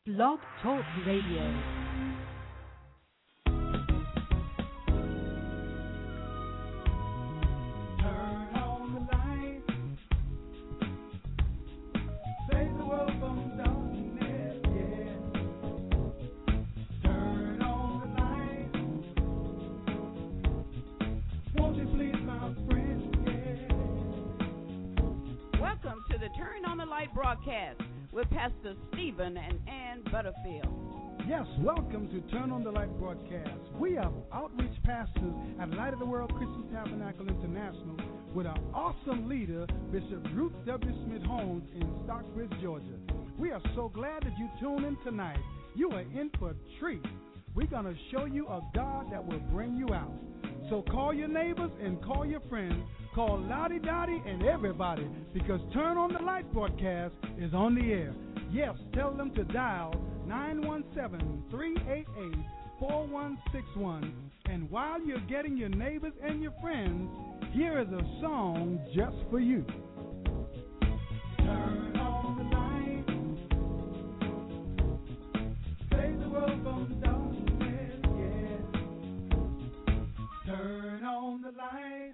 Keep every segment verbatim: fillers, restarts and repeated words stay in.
Blog Talk Radio. Broadcast with Pastor Stephen and Ann Butterfield. Yes, welcome to Turn on the Light Broadcast. We are outreach pastors at Light of the World Christian Tabernacle International with our awesome leader, Bishop Ruth W. Smith Holmes in Stockbridge, Georgia. We are so glad that you tune in tonight. You are in for a treat. We're going to show you a God that will bring you out. So call your neighbors and call your friends. Call Lottie Dottie and everybody, because Turn on the Light Broadcast is on the air. Yes, tell them to dial nine one seven, three eight eight, four one six one. And while you're getting your neighbors and your friends, here is a song just for you. Turn on the light, save the world from darkness, yeah. Turn on the light.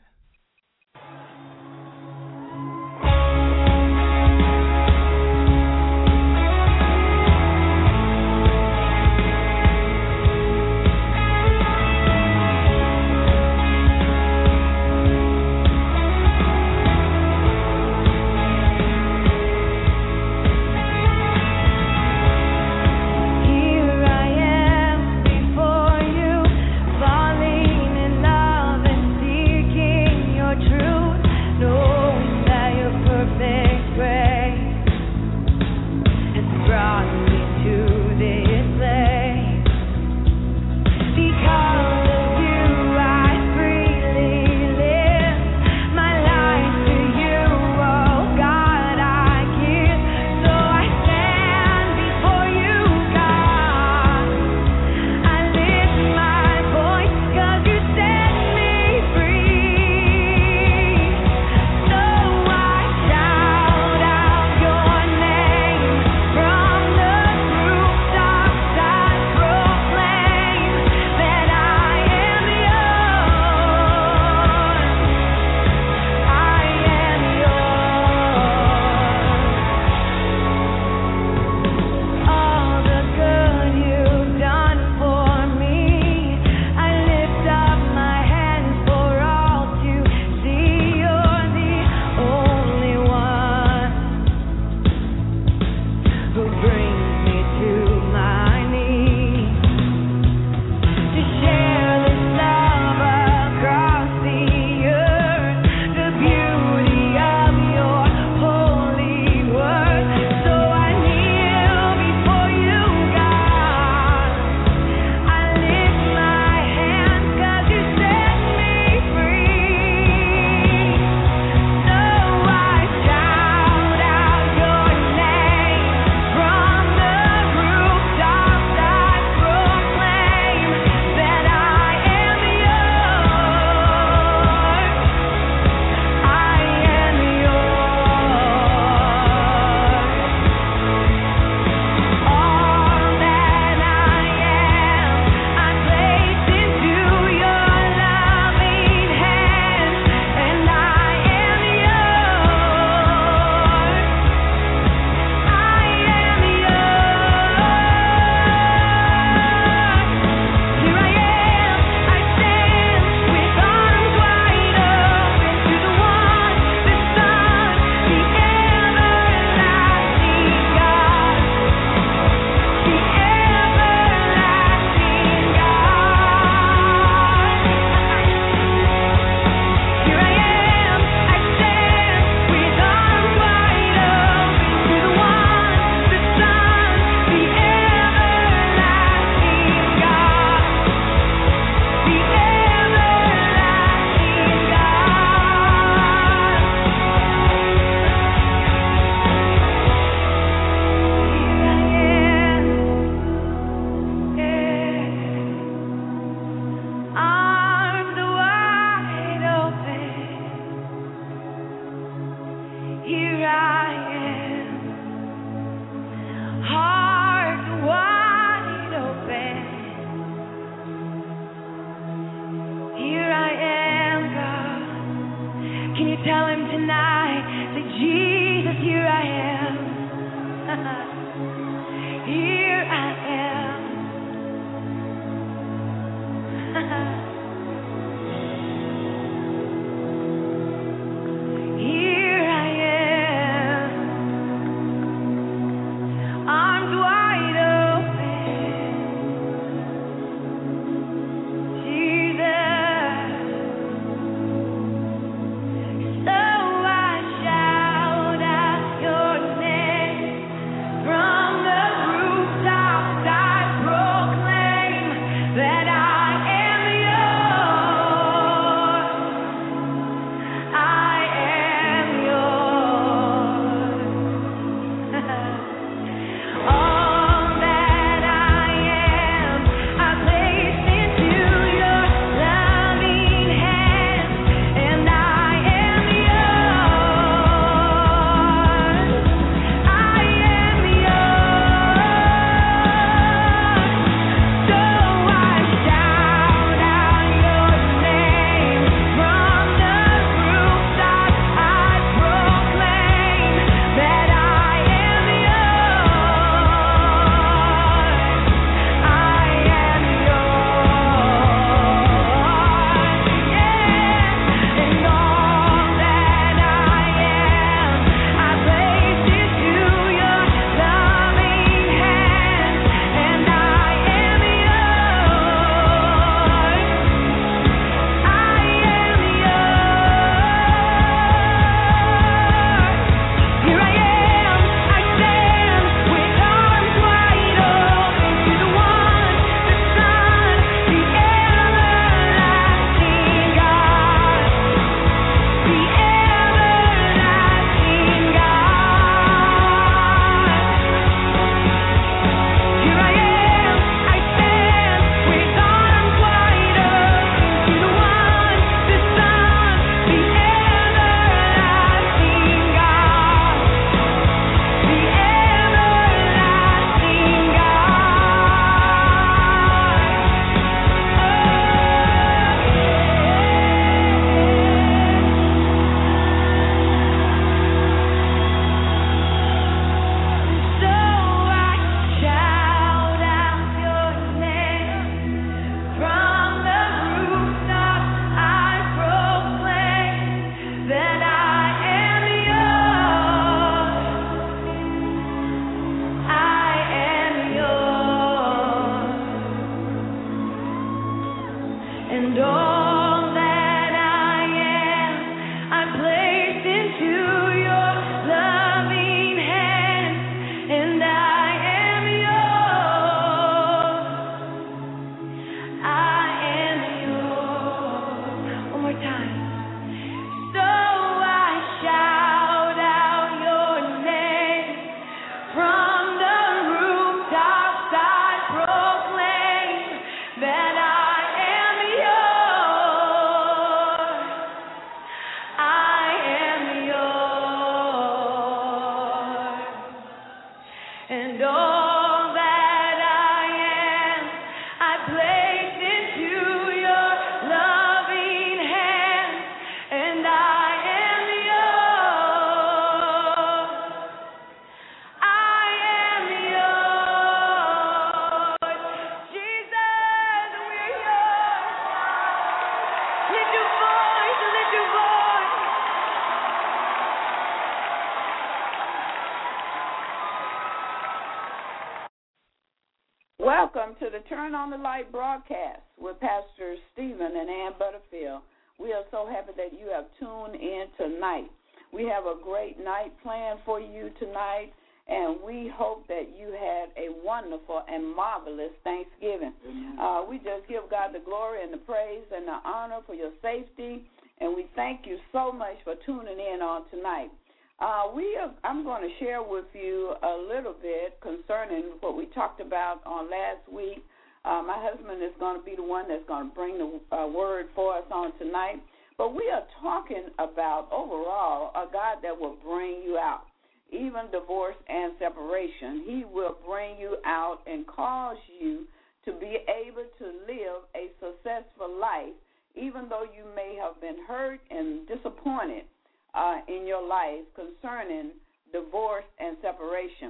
Welcome to the Turn on the Light broadcast with Pastor Stephen and Ann Butterfield. We are so happy that you have tuned in tonight. We have a great night planned for you tonight, and we hope that you had a wonderful and marvelous Thanksgiving. Uh, we just give God the glory and the praise and the honor for your safety, and we thank you so much for tuning in on tonight. Uh, we are, I'm going to share with you a little bit concerning what we talked about on last week. Uh, my husband is going to be the one that's going to bring the uh, word for us on tonight. But we are talking about, overall, a God that will bring you out, even divorce and separation. He will bring you out and cause you to be able to live a successful life, even though you may have been hurt and disappointed Uh, in your life concerning divorce and separation.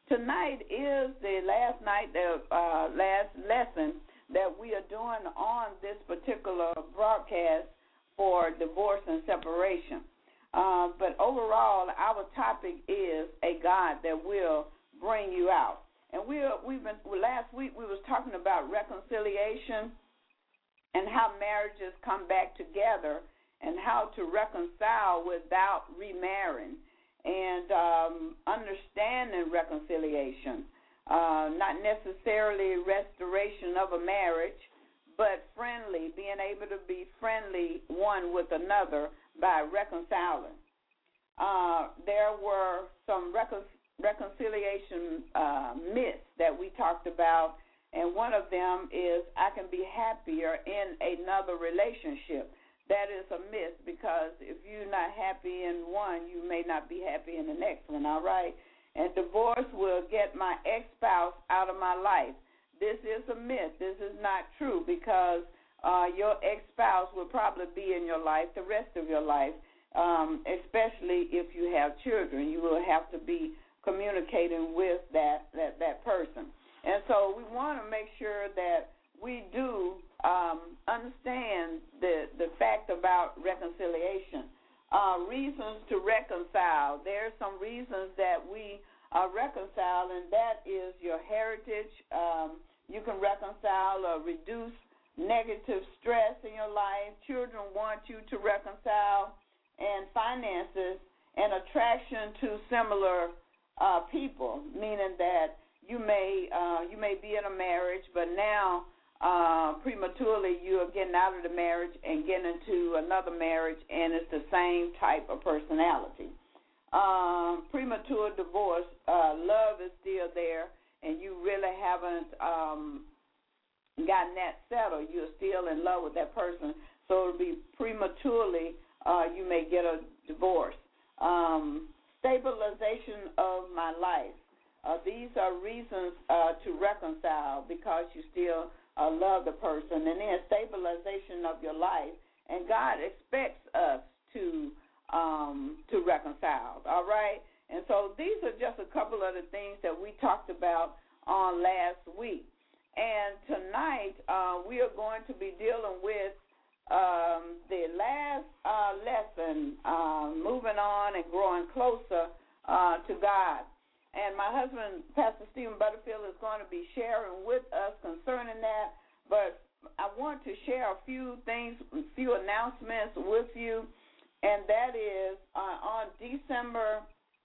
tonight is the last night, the uh, last lesson that we are doing on this particular broadcast for divorce and separation. Uh, but overall, our topic is a God that will bring you out. And we are, we've been last week we was talking about reconciliation and how marriages come back together and how to reconcile without remarrying and um, understanding reconciliation, uh, not necessarily restoration of a marriage, but friendly, being able to be friendly one with another by reconciling. Uh, there were some recon- reconciliation uh, myths that we talked about, and one of them is I can be happier in another relationship. That is a myth, because if you're not happy in one, you may not be happy in the next one, all right? And divorce will get my ex-spouse out of my life. This is a myth. This is not true, because uh, your ex-spouse will probably be in your life the rest of your life, um, especially if you have children. You will have to be communicating with that, that, that person. And so we want to make sure that we do um, understand the, the fact about reconciliation. Uh, reasons to reconcile. There are some reasons that we uh, reconcile, and that is your heritage. Um, you can reconcile or reduce negative stress in your life. Children want you to reconcile, and finances, and attraction to similar uh, people, meaning that you may uh, you may be in a marriage, but now uh, prematurely you are getting out of the marriage and getting into another marriage, and it's the same type of personality. Um, premature divorce, uh, love is still there, and you really haven't um, gotten that settled. You're still in love with that person, so it'll be prematurely uh, you may get a divorce. Um, stabilization of my life. Uh, these are reasons uh, to reconcile, because you still uh, love the person. And then stabilization of your life. And God expects us to um, to reconcile, all right? And so these are just a couple of the things that we talked about on last week. And tonight uh, we are going to be dealing with um, the last uh, lesson, uh, moving on and growing closer uh, to God. And my husband, Pastor Stephen Butterfield, is going to be sharing with us concerning that. But I want to share a few things, a few announcements with you, and that is uh, on December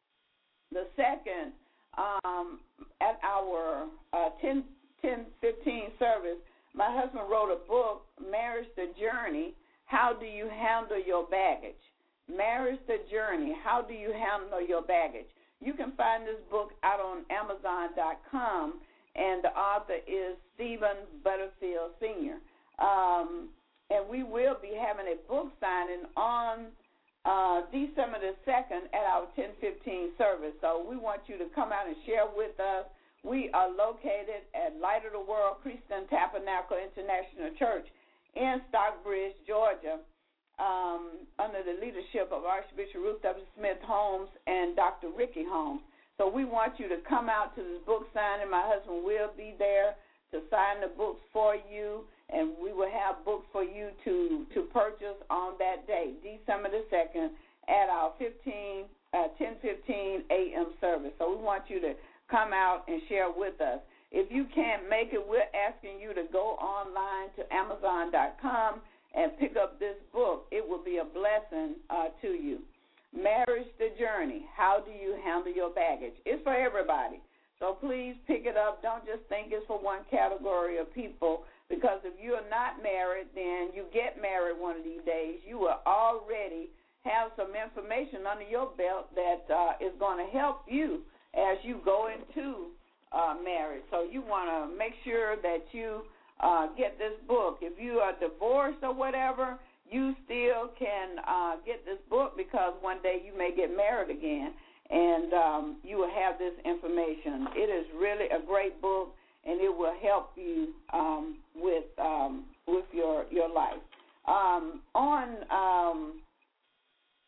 the second, um, at our uh, ten fifteen service, my husband wrote a book, Marriage the Journey, How Do You Handle Your Baggage? Marriage the Journey, How Do You Handle Your Baggage? You can find this book out on Amazon dot com, and the author is Stephen Butterfield Senior Um, and we will be having a book signing on uh, December the second at our ten fifteen service. So we want you to come out and share with us. We are located at Light of the World Christian Tabernacle International Church in Stockbridge, Georgia, Um, under the leadership of Archbishop Ruth W. Smith Holmes and Doctor Ricky Holmes. So we want you to come out to this book signing. My husband will be there to sign the books for you, and we will have books for you to, to purchase on that day, December the second, at our fifteen, uh, ten fifteen a.m. service. So we want you to come out and share with us. If you can't make it, we're asking you to go online to Amazon dot com and pick up this book. It will be a blessing uh, to you. Marriage the Journey, How Do You Handle Your Baggage? It's for everybody. So please pick it up. Don't just think it's for one category of people, because if you are not married, then you get married one of these days, you will already have some information under your belt that uh, is going to help you as you go into uh, marriage. So you want to make sure that you Uh, get this book. If you are divorced or whatever, you still can uh, get this book, because one day you may get married again, and um, you will have this information. It is really a great book, and it will help you um, with um, with your your life. Um, on um,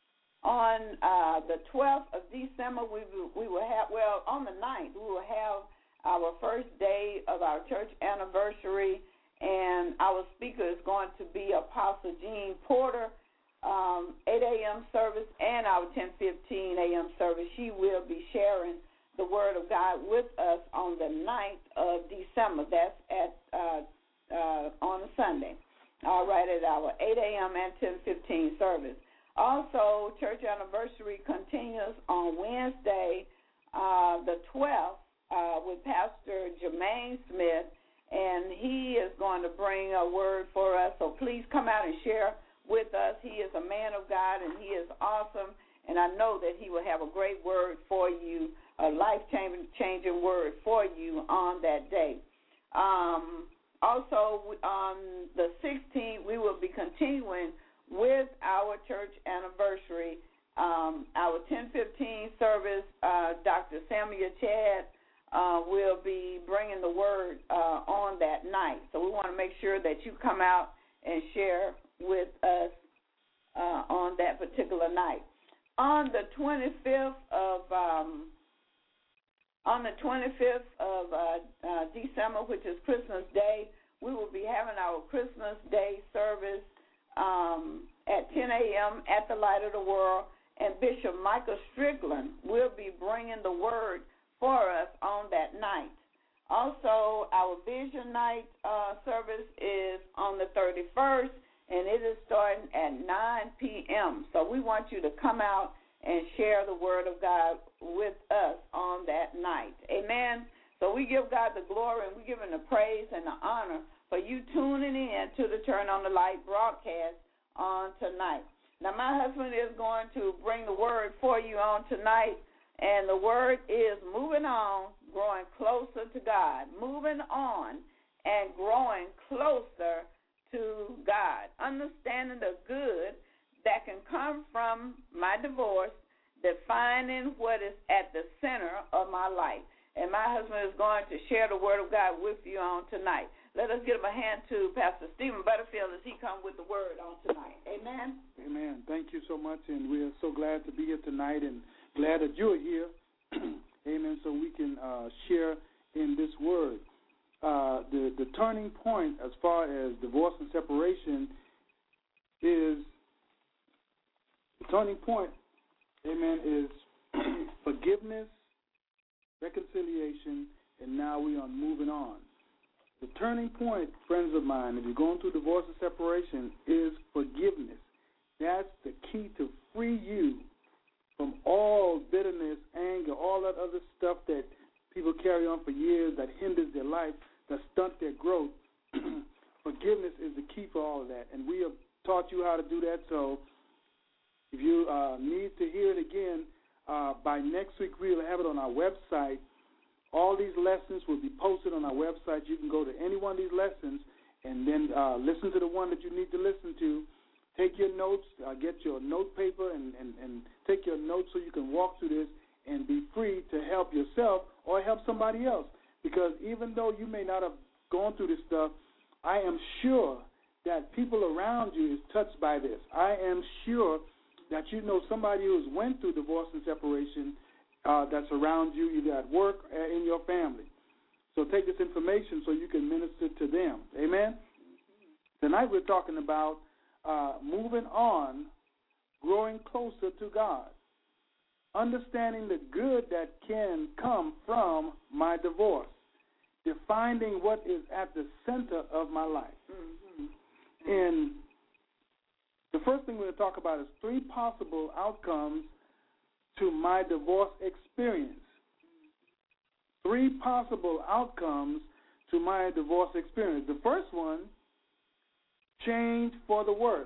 On uh, the twelfth of December, we will, we will have, well, on the ninth, we will have our first day of our church anniversary, and our speaker is going to be Apostle Jean Porter, um, eight a.m. service, and our ten fifteen a.m. service. She will be sharing the Word of God with us on the ninth of December. That's at uh, uh, on a Sunday. All right, at our eight a.m. and ten fifteen service. Also, church anniversary continues on Wednesday, uh, the twelfth, uh, with Pastor Jermaine Smith, and he is going to bring a word for us. So please come out and share with us. He is a man of God, and he is awesome, and I know that he will have a great word for you, a life-changing word for you on that day. Um, also, on the sixteenth, we will be continuing with our church anniversary. Um, our ten fifteen service, uh, Doctor Samuel Chad uh, will be bringing the word uh, on that night. So we want to make sure that you come out and share with us uh, on that particular night. On the twenty-fifth of um, on the twenty-fifth of uh, uh, December, which is Christmas Day, we will be having our Christmas Day service um, at ten a.m. at the Light of the World, and Bishop Michael Strickland will be bringing the word for us on that night. Also, our Vision Night uh, service is on the thirty-first, and it is starting at nine p.m. So we want you to come out and share the Word of God with us on that night. Amen. So we give God the glory, and we give him the praise and the honor for you tuning in to the Turn on the Light broadcast on tonight. Now, my husband is going to bring the word for you on tonight, and the word is moving on, growing closer to God. Moving on and growing closer to God. Understanding the good that can come from my divorce, defining what is at the center of my life. And my husband is going to share the word of God with you on tonight. Let us give him a hand to Pastor Stephen Butterfield as he comes with the word on tonight. Amen? Amen. Thank you so much, and we are so glad to be here tonight and glad that you're here. Amen, so we can uh, share in this word. Uh, the, the turning point as far as divorce and separation is, the turning point, amen, is forgiveness, reconciliation, and now we are moving on. The turning point, friends of mine, if you're going through divorce and separation, is forgiveness. That's the key to free you from all bitterness, anger, all that other stuff that people carry on for years that hinders their life, that stunt their growth. Forgiveness is the key for all of that, and we have taught you how to do that. So if you uh, need to hear it again, uh, by next week we will have it on our website. All these lessons will be posted on our website. You can go to any one of these lessons and then uh, listen to the one that you need to listen to. Take your notes, uh, get your note paper, and, and, and take your notes so you can walk through this and be free to help yourself or help somebody else. Because even though you may not have gone through this stuff, I am sure that people around you is touched by this. I am sure that you know somebody who has went through divorce and separation Uh, that's around you, either at work or in your family. So take this information so you can minister to them. Amen? Mm-hmm. Tonight we're talking about uh, moving on, growing closer to God, understanding the good that can come from my divorce, defining what is at the center of my life. Mm-hmm. And the first thing we're going to talk about is three possible outcomes to my divorce experience. Three possible outcomes to my divorce experience. The first one, change for the worse.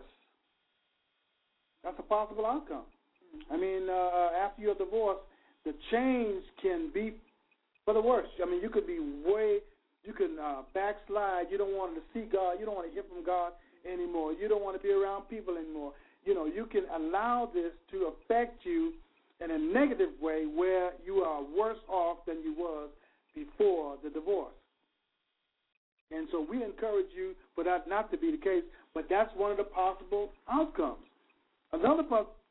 That's a possible outcome. I mean, uh, after your divorce, the change can be for the worse. I mean, you could be way, you can uh, backslide. You don't want to see God. You don't want to hear from God anymore. You don't want to be around people anymore. You know, you can allow this to affect you in a negative way where you are worse off than you was before the divorce. And so we encourage you for that not to be the case, but that's one of the possible outcomes. Another po-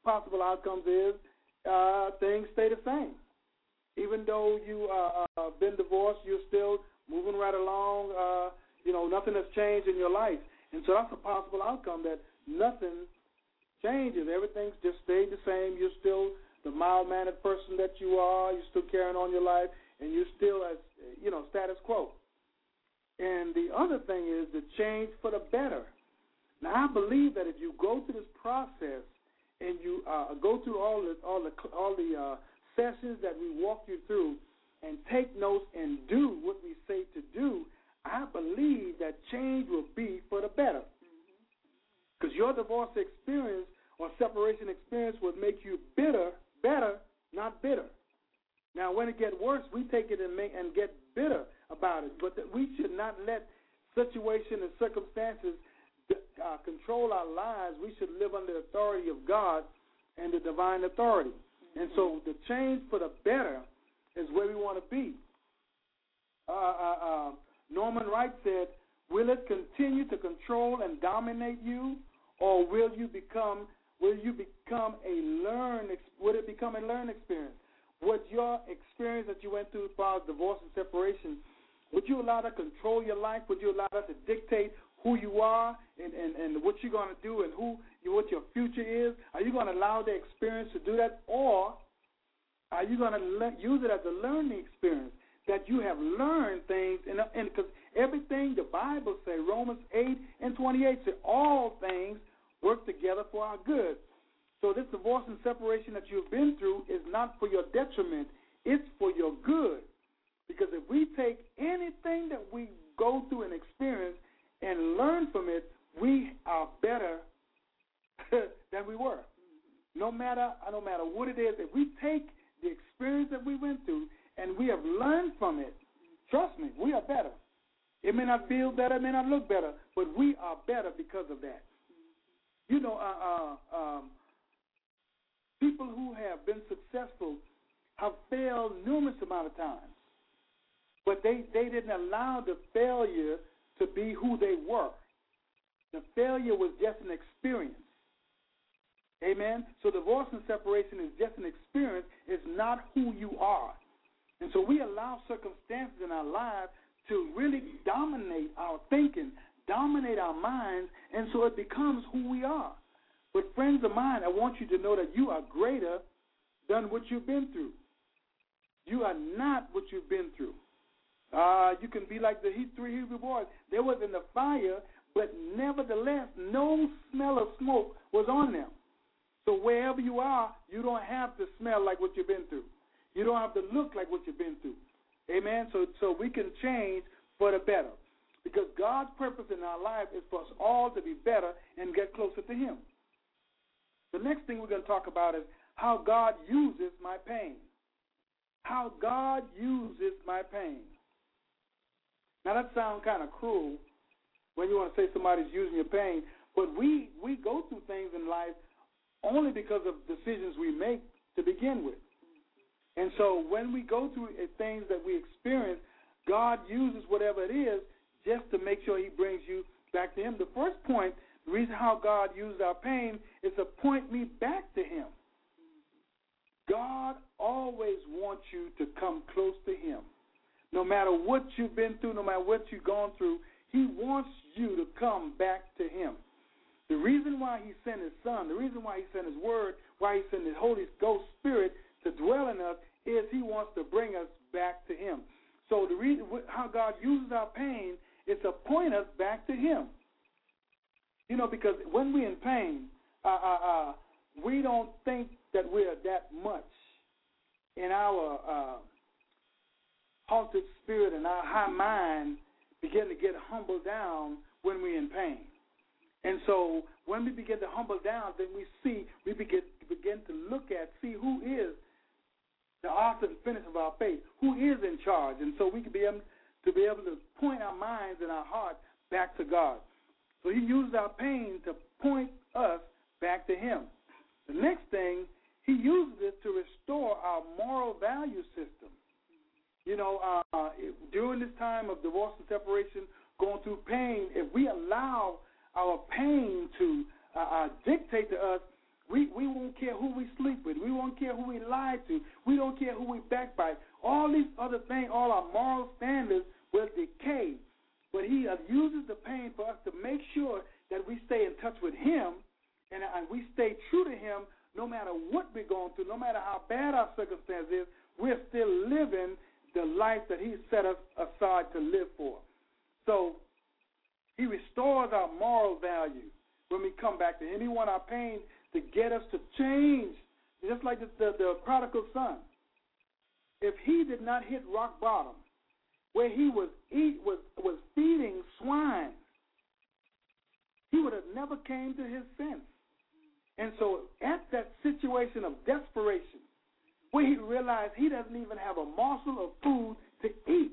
possible outcomes is uh, things stay the same. Even though you uh, uh, been divorced, you're still moving right along. Uh, you know, nothing has changed in your life. And so that's a possible outcome, that nothing changes. Everything's just stayed the same. You're still the mild-mannered person that you are. You're still carrying on your life, and you're still, as you know, status quo. And the other thing is the change for the better. Now, I believe that if you go through this process and you uh, go through all the all the all the uh, sessions that we walk you through, and take notes and do what we say to do, I believe that change will be for the better. Because mm-hmm. your divorce experience or separation experience will make you bitter, better, not bitter. Now, when it gets worse, we take it and make and get bitter about it. But that we should not let situation and circumstances uh, control our lives. We should live under the authority of God and the divine authority. Mm-hmm. And so the change for the better is where we want to be. Uh, uh, uh, Norman Wright said, will it continue to control and dominate you, or will you become will you become a learn will it become a learn experience? Would your experience that you went through as far as divorce and separation, would you allow that to control your life? Would you allow that to dictate who you are and, and, and what you're going to do and who you, what your future is? Are you going to allow the experience to do that, or are you going to le- use it as a learning experience, that you have learned things? And because everything the Bible says, Romans eight and twenty-eight says, all things work together for our good. So this divorce and separation that you've been through is not for your detriment. It's for your good. Because if we take anything that we go through and experience and learn from it, we are better than we were. No matter, no matter what it is, if we take the experience that we went through and we have learned from it, trust me, we are better. It may not feel better, it may not look better, but we are better because of that. You know, uh, uh, um, people who have been successful have failed numerous amount of times, but they, they didn't allow the failure to be who they were. The failure was just an experience. Amen? So divorce and separation is just an experience. It's not who you are. And so we allow circumstances in our lives to really dominate our thinking, dominate our minds, and so it becomes who we are. But friends of mine, I want you to know that you are greater than what you've been through. You are not what you've been through. Uh, you can be like the three Hebrew boys. They was in the fire, but nevertheless, no smell of smoke was on them. So wherever you are, you don't have to smell like what you've been through. You don't have to look like what you've been through. Amen? So, so we can change for the better. Because God's purpose in our life is for us all to be better and get closer to Him. The next thing we're going to talk about is how God uses my pain. How God uses my pain. Now, that sounds kind of cruel when you want to say somebody's using your pain, but we, we go through things in life only because of decisions we make to begin with. And so when we go through things that we experience, God uses whatever it is just to make sure He brings you back to Him. The first point, the reason how God uses our pain is to point me back to Him. God always wants you to come close to Him. No matter what you've been through, no matter what you've gone through, He wants you to come back to Him. The reason why He sent His Son, the reason why He sent His Word, why He sent His Holy Ghost Spirit to dwell in us is He wants to bring us back to Him. So the reason how God uses our pain is to point us back to Him. You know, because when we're in pain, uh, uh, uh, we don't think that we're that much in our uh, halted spirit and our high mind begin to get humbled down when we're in pain. And so when we begin to humble down, then we see, we begin, begin to look at, see who is the author and finisher of our faith, who is in charge. And so we can be able to be able to point our minds and our hearts back to God. So He uses our pain to point us back to Him. The next thing, He uses it to restore our moral value system. You know, uh, during this time of divorce and separation, going through pain, if we allow our pain to uh, uh, dictate to us We we won't care who we sleep with. We won't care who we lie to. We don't care who we backbite. All these other things, all our moral standards will decay. But he uh, uses the pain for us to make sure that we stay in touch with him and, and we stay true to him no matter what we're going through, no matter how bad our circumstance is. We're still living the life that he set us aside to live for. So he restores our moral value when we come back to him. He wants our pain to get us to change, just like the, the, the prodigal son. If he did not hit rock bottom, where he was eat was was feeding swine, he would have never came to his sense. And so at that situation of desperation, where he realized he doesn't even have a morsel of food to eat,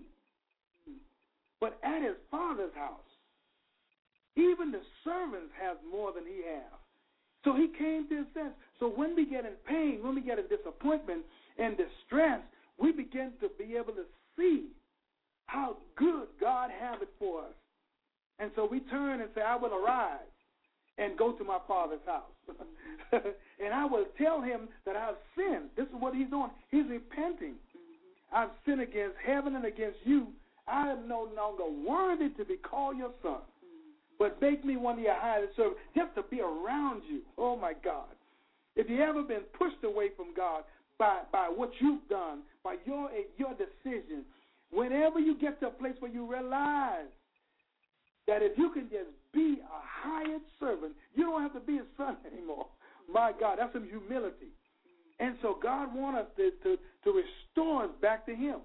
but at his father's house, even the servants have more than he has. So he came to his sense. So when we get in pain, when we get in disappointment and distress, we begin to be able to see how good God has it for us. And so we turn and say, I will arise and go to my father's house. And I will tell him that I've sinned. This is what he's doing. He's repenting. Mm-hmm. I've sinned against heaven and against you. I am no longer worthy to be called your son. But make me one of your highly servants, just to be around you. Oh, my God. If you've ever been pushed away from God by, by what you've done, by your, your decision, whenever you get to a place where you realize that if you can just be a hired servant, you don't have to be a son anymore. My God, that's some humility. And so God wants us to, to, to restore us back to him.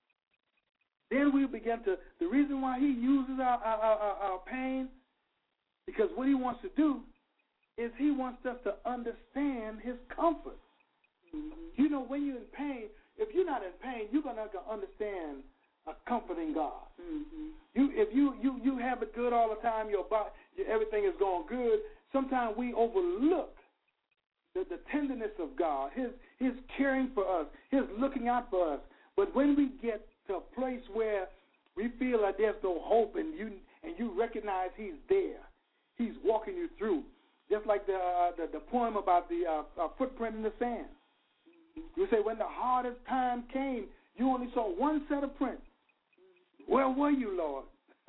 Then we begin to, the reason why he uses our, our, our, our pain, because what he wants to do is he wants us to understand his comfort. Mm-hmm. You know, when you're in pain, if you're not in pain, you're going to understand a comforting God. Mm-hmm. You, if you, you, you have it good all the time, your body, your, everything is going good, sometimes we overlook the, the tenderness of God, his, his caring for us, his looking out for us. But when we get to a place where we feel like there's no hope, and you and you recognize he's there, he's walking you through, just like the uh, the, the poem about the uh, uh, footprint in the sand. Mm-hmm. You say when the hardest time came, you only saw one set of prints. Mm-hmm. Where were you, Lord?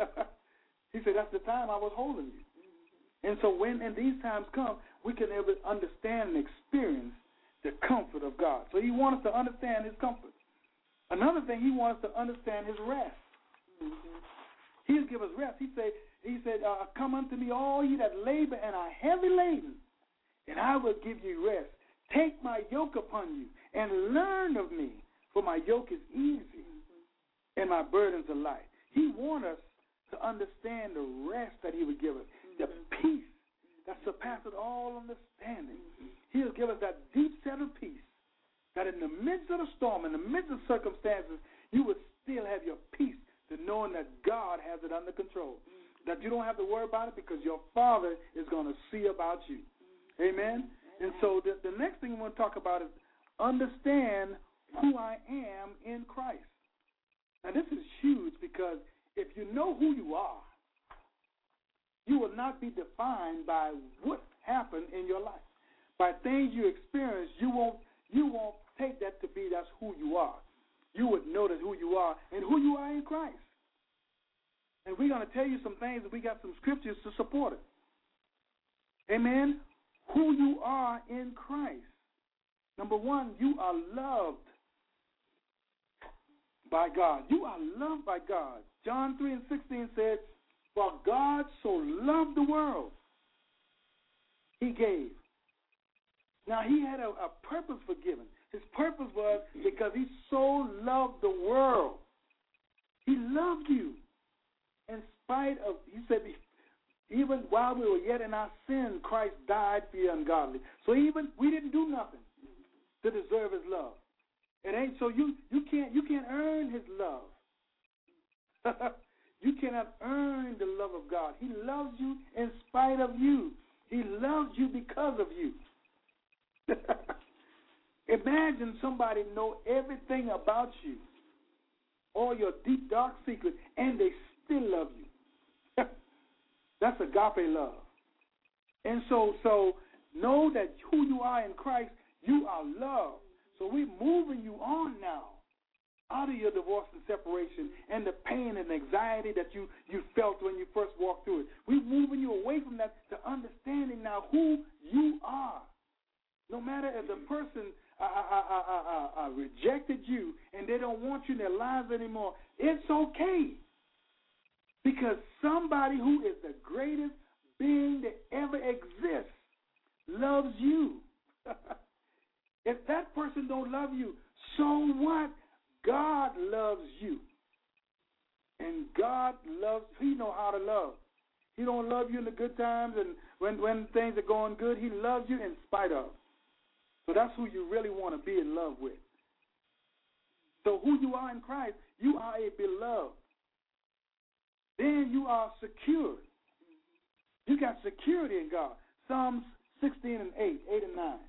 He said, that's the time I was holding you. Mm-hmm. And so when and these times come, we can ever understand and experience the comfort of God. So he wants us to understand his comfort. Another thing, he wants us to understand his rest. Mm-hmm. He'll give us rest. He said, he said, uh, come unto me, all ye that labor and are heavy laden, and I will give you rest. Take my yoke upon you and learn of me, for my yoke is easy mm-hmm. and my burdens are light. He wants us to understand the rest that he would give us, mm-hmm. the peace that surpasses all understanding. Mm-hmm. He'll give us that deep set of peace, that in the midst of the storm, in the midst of circumstances, you would still have your peace to knowing that God has it under control, mm-hmm. that you don't have to worry about it because your Father is going to see about you. Mm-hmm. Amen? Mm-hmm. And so the, the next thing we want to talk about is understand who I am in Christ. Now, this is huge because if you know who you are, you will not be defined by what happened in your life. By things you experience, you won't you won't take that to be that's who you are. You would know that who you are and who you are in Christ. And we're going to tell you some things, and we got some scriptures to support it. Amen? Who you are in Christ. Number one, you are loved by God. You are loved by God. John three and sixteen said, for God so loved the world, he gave. Now, he had a, a purpose for giving. His purpose was because he so loved the world. He loved you in spite of, he said, even while we were yet in our sin, Christ died for the ungodly. So even we didn't do nothing to deserve his love. It ain't so you you can't you can't earn his love. You cannot earn the love of God. He loves you in spite of you. He loves you because of you. Imagine somebody know everything about you, all your deep, dark secrets, and they still love you. That's agape love. And so, so Know that who you are in Christ, you are loved. So we're moving you on now out of your divorce and separation and the pain and anxiety that you, you felt when you first walked through it. We're moving you away from that to understanding now who you are. No matter if the person uh, uh, uh, uh, uh, rejected you and they don't want you in their lives anymore, it's okay. Because somebody who is the greatest being that ever exists loves you. If that person don't love you, so what? God loves you. And God loves, he know how to love. He don't love you in the good times and when, when things are going good. He loves you in spite of. So that's who you really want to be in love with. So who you are in Christ, you are a beloved. Then you are secured. You got security in God. Psalms sixteen and eight, eight and nine.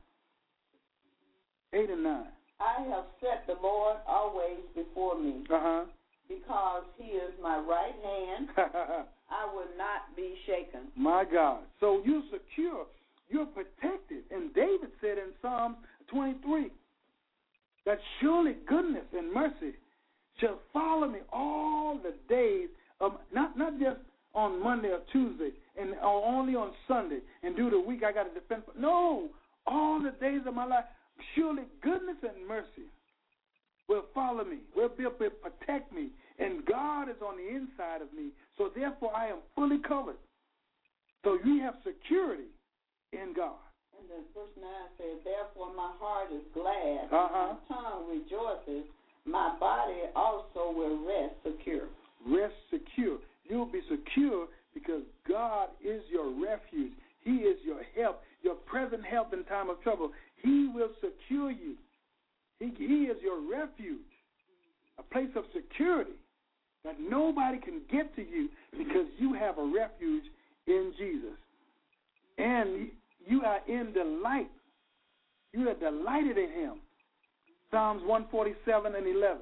eight and nine. I have set the Lord always before me. Uh-huh. Because he is my right hand, I will not be shaken. My God. So you're secure. You're protected. And David said in Psalm twenty-three that surely goodness and mercy shall follow me all the days of, not, not just on Monday or Tuesday and or only on Sunday and do the week I got to defend. No, all the days of my life. Surely goodness and mercy will follow me, will be able to protect me, and God is on the inside of me, so therefore I am fully covered. So you have security in God. And then verse nine says, therefore my heart is glad, uh-huh. my tongue rejoices, my body also will rest secure. Rest secure. You'll be secure because God is your refuge. He is your help, your present help in time of trouble. He will secure you. He, he is your refuge, a place of security that nobody can get to you because you have a refuge in Jesus. And you are in delight. You are delighted in him. Psalms one forty-seven and eleven.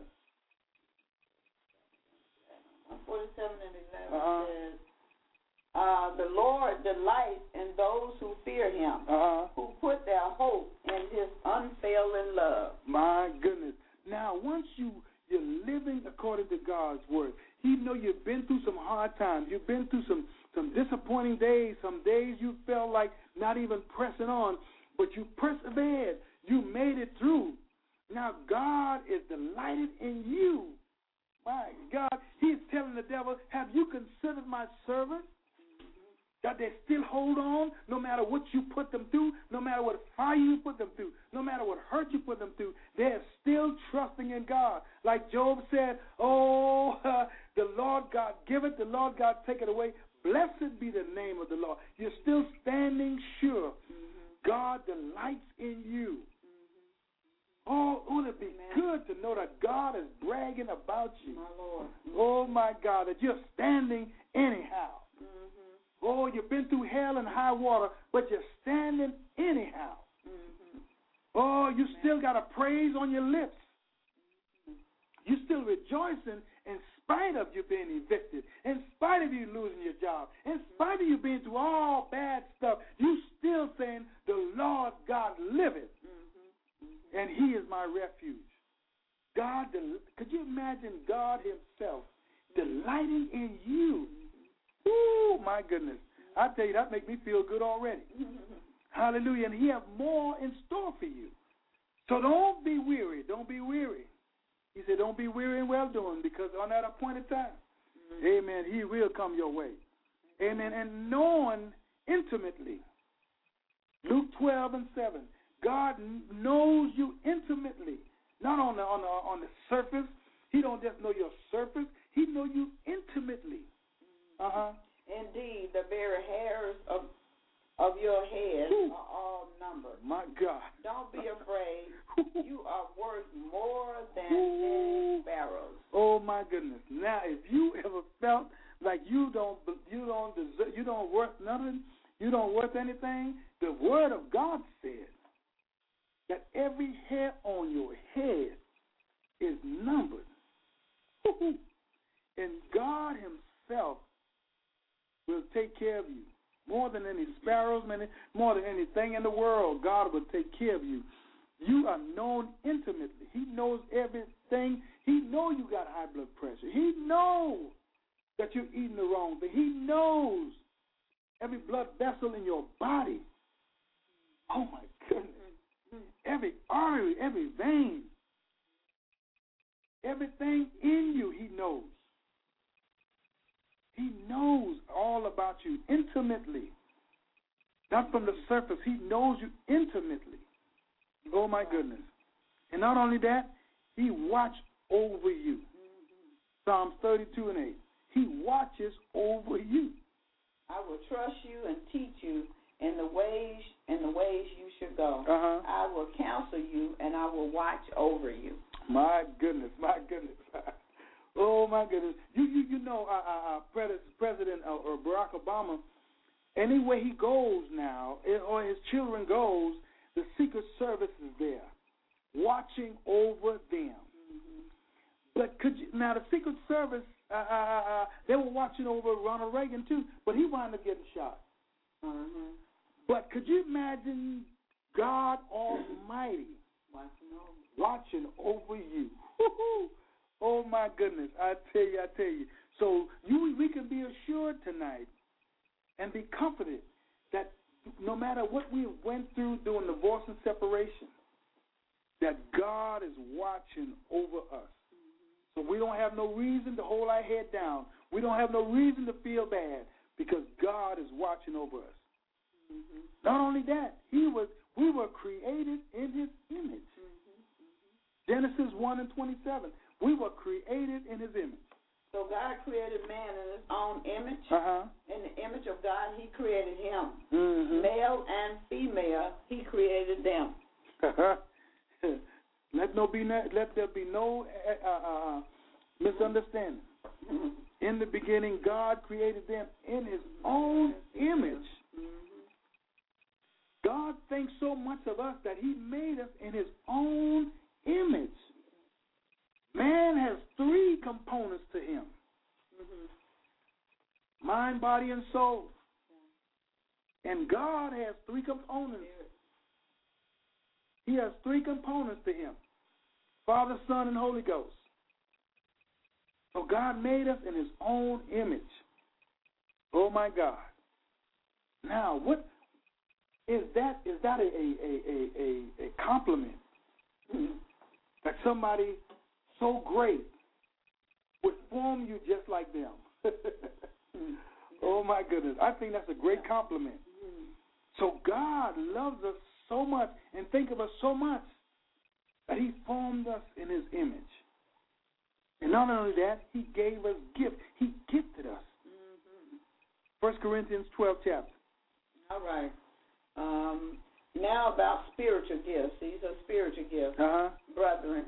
one forty-seven and eleven uh-huh. says, Uh, the Lord delights in those who fear him, uh-huh. who put their hope in his unfailing love. My goodness. Now, once you, you're living according to God's word, he know you've been through some hard times. You've been through some, some disappointing days, some days you felt like not even pressing on, but you persevered. You made it through. Now, God is delighted in you. My God, he's telling the devil, have you considered my servant? That they still hold on no matter what you put them through, no matter what fire you put them through, no matter what hurt you put them through, they're still trusting in God. Like Job said, oh, uh, the Lord God give it, the Lord God take it away. Blessed be the name of the Lord. You're still standing sure. Mm-hmm. God delights in you. Mm-hmm. Oh, wouldn't it be Amen. Good to know that God is bragging about you? My Lord. Oh, my God, that you're standing anyhow. Oh, you've been through hell and high water, but you're standing anyhow. Mm-hmm. Oh, you still got a praise on your lips. Mm-hmm. You're still rejoicing in spite of you being evicted, in spite of you losing your job, in spite of you being through all bad stuff. You still saying, the Lord God liveth, mm-hmm. and he is my refuge. God, could you imagine God himself delighting in you? Oh, my goodness. I tell you, that makes me feel good already. Hallelujah. And he has more in store for you. So don't be weary. Don't be weary. He said, don't be weary in well-doing, because on that appointed time, mm-hmm. amen, he will come your way. Amen. And knowing intimately, Luke twelve and seven, God knows you intimately, not on the, on the, on the surface. He don't just know your surface. He knows you intimately. Uh-huh. Indeed, the very hairs of of your head Ooh. Are all numbered. My God. Don't be afraid. You are worth more than many sparrows. Oh my goodness. Now, if you ever felt like you don't you don't deserve, you don't worth nothing, you don't worth anything, the word of God said that every hair on your head is numbered. And God himself will take care of you. More than any sparrows, more than anything in the world, God will take care of you. You are known intimately. He knows everything. He knows you got high blood pressure. He knows that you're eating the wrong thing. He knows every blood vessel in your body. Oh, my goodness. Every artery, every vein, everything in you, he knows. He knows all about you intimately. Not from the surface. He knows you intimately. Oh, my goodness. And not only that, he watches over you. Psalms thirty-two and eight. He watches over you. I will trust you and teach you in the ways in the ways you should go. Uh-huh. I will counsel you and I will watch over you. My goodness, my goodness. Oh, my goodness. You you, you know, uh, uh, President uh, or Barack Obama, anywhere he goes now, or his children goes, the Secret Service is there, watching over them. Mm-hmm. But could you, now the Secret Service, uh, uh, uh, they were watching over Ronald Reagan too, but he wound up getting shot. Mm-hmm. But could you imagine God Almighty watching over, watching over you? Oh my goodness! I tell you, I tell you. So you, we can be assured tonight and be comforted that no matter what we went through during divorce and separation, that God is watching over us. So we don't have no reason to hold our head down. We don't have no reason to feel bad because God is watching over us. Mm-hmm. Not only that, He was we were created in His image. Mm-hmm. Genesis one and twenty-seven. We were created in His image. So God created man in His own image. Uh-huh. In the image of God, He created him. Mm-hmm. Male and female, He created them. let no be no, let there be no uh, uh, misunderstanding. Mm-hmm. In the beginning, God created them in His own image. Mm-hmm. God thinks so much of us that He made us in His own image. Man has three components to him. Mm-hmm. Mind, body, and soul. Yeah. And God has three components. He has three components to him. Father, Son, and Holy Ghost. So God made us in His own image. Oh, my God. Now, what is that? Is that a, a, a, a, a compliment? Mm-hmm. That somebody so great would form you just like them. Oh, my goodness. I think that's a great compliment. So God loves us so much and think of us so much that He formed us in His image. And not only that, He gave us gifts. He gifted us. Mm-hmm. First Corinthians twelve chapter. All right. Um, now about spiritual gifts. These are spiritual gifts. Uh-huh. Brethren,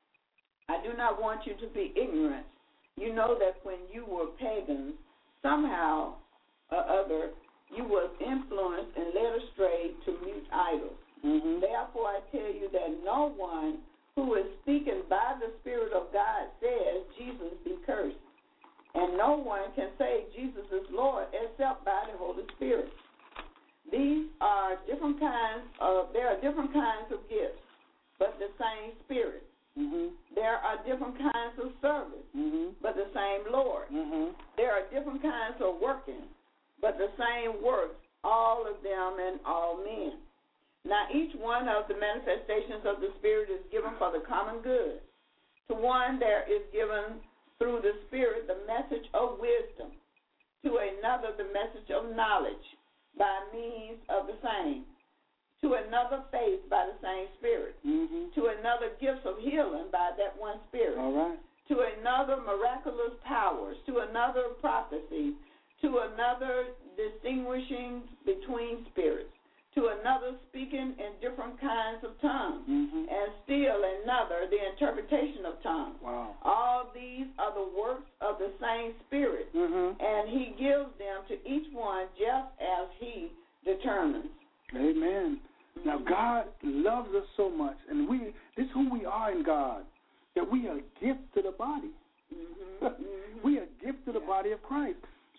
I do not want you to be ignorant. You know that when you were pagans, somehow or other, you was influenced and led astray to mute idols. Mm-hmm. Therefore, I tell you that no one who is speaking by the Spirit of God says Jesus be cursed. And no one can say Jesus is Lord except by the Holy Spirit. These are different kinds of, there are different kinds of gifts, but the same Spirit. Mm-hmm. There are different kinds of service, mm-hmm. but the same Lord. Mm-hmm. There are different kinds of working, but the same works, all of them and all men. Now each one of the manifestations of the Spirit is given for the common good. To one there is given through the Spirit the message of wisdom, to another the message of knowledge by means of the same, to another faith by the same Spirit, mm-hmm. to another gifts of healing by that one Spirit, all right. to another miraculous powers, to another prophecy, to another distinguishing between spirits, to another speaking in different kinds of tongues, mm-hmm. and still another the interpretation of tongues. Wow. All these are the works of the same Spirit, mm-hmm. and He gives them to each one just as He determines. Amen. Now, God loves us so much, and we this is who we are in God, that we are a gift to the body. Mm-hmm. We are a gift to the yeah. body of Christ.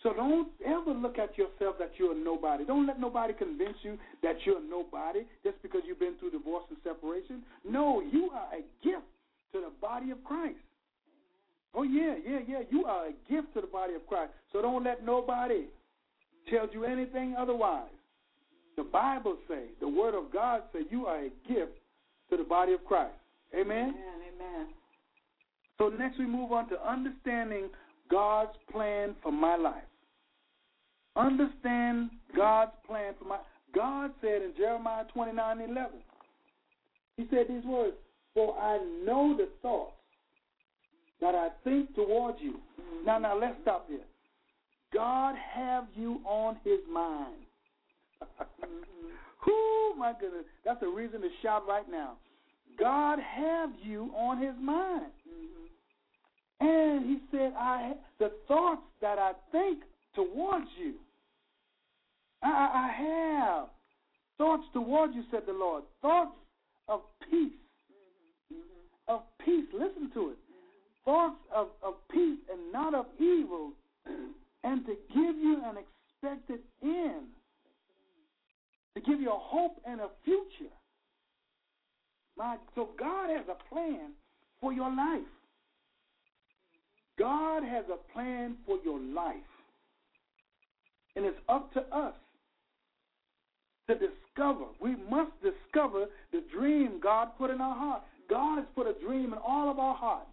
So don't ever look at yourself that you're a nobody. Don't let nobody convince you that you're a nobody just because you've been through divorce and separation. No, you are a gift to the body of Christ. Oh, yeah, yeah, yeah. You are a gift to the body of Christ. So don't let nobody tell you anything otherwise. The Bible say, the Word of God say, you are a gift to the body of Christ. Amen? Amen, amen. So next we move on to understanding God's plan for my life. Understand God's plan for my God said in Jeremiah twenty-nine eleven, he said these words, for I know the thoughts that I think towards you. Mm-hmm. Now, now, let's stop there. God have you on his mind. mm-hmm. Ooh, my goodness. That's a reason to shout right now. God have you on his mind. Mm-hmm. And he said, I the thoughts that I think towards you, I, I have thoughts towards you, said the Lord. Thoughts of peace. Mm-hmm. Of peace. Listen to it. Mm-hmm. Thoughts of, of peace and not of evil, and to give you an expected end. To give you a hope and a future. My, so God has a plan for your life. God has a plan for your life. And it's up to us to discover. We must discover the dream God put in our heart. God has put a dream in all of our hearts.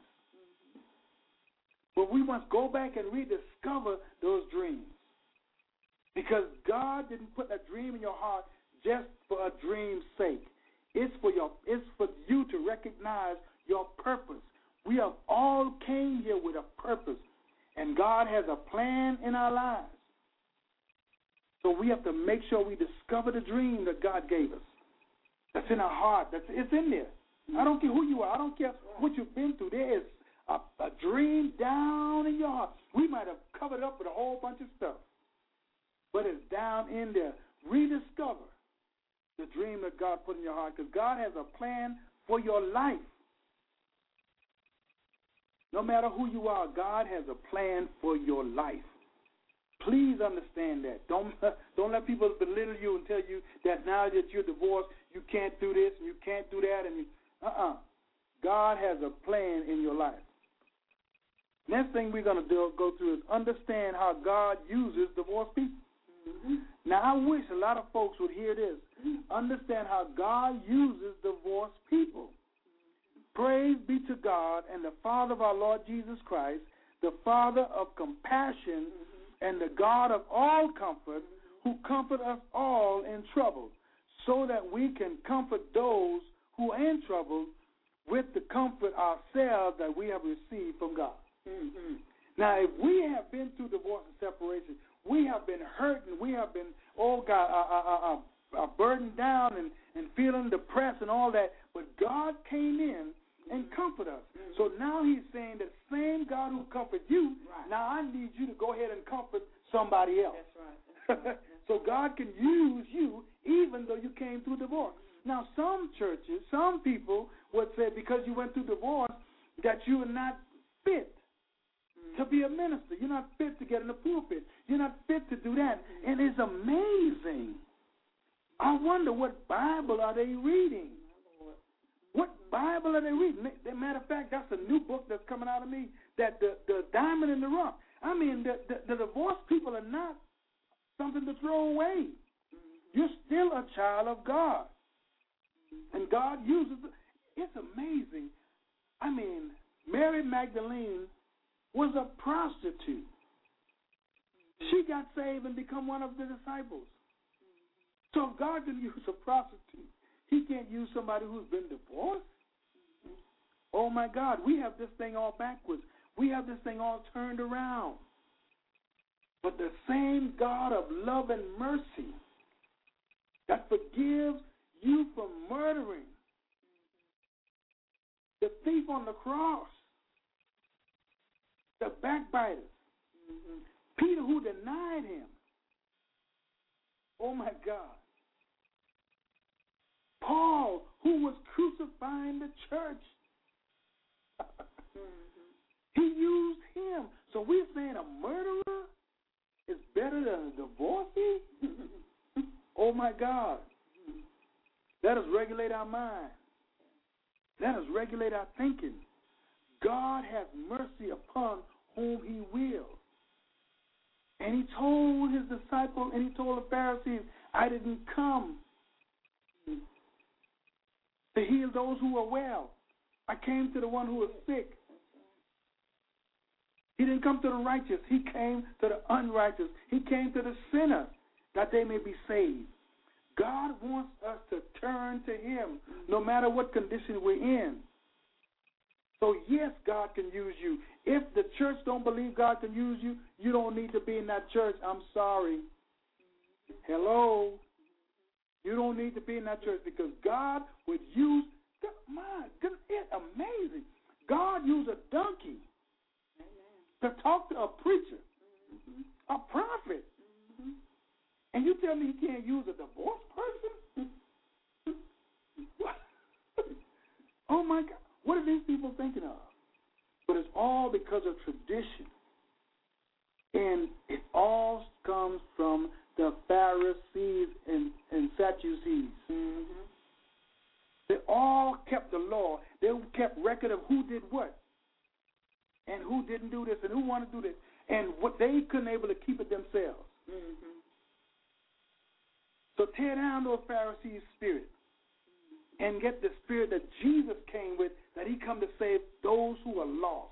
But we must go back and rediscover those dreams. Because God didn't put a dream in your heart just for a dream's sake. It's for your it's for you to recognize your purpose. We have all came here with a purpose. And God has a plan in our lives. So we have to make sure we discover the dream that God gave us. That's in our heart. That's it's in there. I don't care who you are. I don't care what you've been through. There is a, a dream down in your heart. We might have covered up with a whole bunch of stuff. But it's down in there. Rediscover the dream that God put in your heart, because God has a plan for your life. No matter who you are, God has a plan for your life. Please understand that. Don't don't let people belittle you and tell you that now that you're divorced, you can't do this and you can't do that. And you, uh-uh. God has a plan in your life. Next thing we're going to do, go through is understand how God uses divorced people. Mm-hmm. Now, I wish a lot of folks would hear this. Mm-hmm. Understand how God uses divorced people. Mm-hmm. Praise be to God and the Father of our Lord Jesus Christ, the Father of compassion, mm-hmm. and the God of all comfort, mm-hmm. who comfort us all in trouble, so that we can comfort those who are in trouble with the comfort ourselves that we have received from God. Mm-hmm. Now, if we have been through divorce and separation, we have been hurt and we have been, oh God, uh, uh, uh, uh, burdened down and, and feeling depressed and all that. But God came in and comforted us. Mm-hmm. So now he's saying that same God who comforted you, right. Now I need you to go ahead and comfort somebody else. That's right. That's right. That's so God can use you even though you came through divorce. Mm-hmm. Now some churches, some people would say because you went through divorce that you are not fit to be a minister. You're not fit to get in the pulpit. You're not fit to do that. And it's amazing. I wonder what Bible are they reading? What Bible are they reading? As a matter of fact, that's a new book that's coming out of me, that the, the diamond in the rough. I mean, the, the, the divorced people are not something to throw away. You're still a child of God. And God uses it. It's amazing. I mean, Mary Magdalene was a prostitute. She got saved and become one of the disciples. So if God can use a prostitute, he can't use somebody who's been divorced? Oh, my God, we have this thing all backwards. We have this thing all turned around. But the same God of love and mercy that forgives you from murdering the thief on the cross, the backbiters, mm-hmm. Peter who denied him. Oh, my God. Paul who was crucifying the church. mm-hmm. He used him. So we're saying a murderer married a divorcee? Oh, my God. Let us regulate our mind. Let us regulate our thinking. God has mercy upon whom he will. And he told his disciples, and he told the Pharisees, I didn't come to heal those who are well. I came to the one who is sick. He didn't come to the righteous. He came to the unrighteous. He came to the sinner that they may be saved. God wants us to turn to him no matter what condition we're in. So, yes, God can use you. If the church don't believe God can use you, you don't need to be in that church. I'm sorry. Hello? You don't need to be in that church because God would use, my goodness, it's amazing. God used a donkey Amen. to talk to a preacher, mm-hmm. a prophet. Mm-hmm. And you tell me he can't use a divorced person? What? Oh, my God. What are these people thinking of? But it's all because of tradition. And it all comes from the Pharisees and, and Sadducees. Mm-hmm. They all kept the law. They kept record of who did what and who didn't do this and who wanted to do this. And what they couldn't able to keep it themselves. Mm-hmm. So tear down those Pharisees' spirit and get the spirit that Jesus came with, that he come to save those who are lost,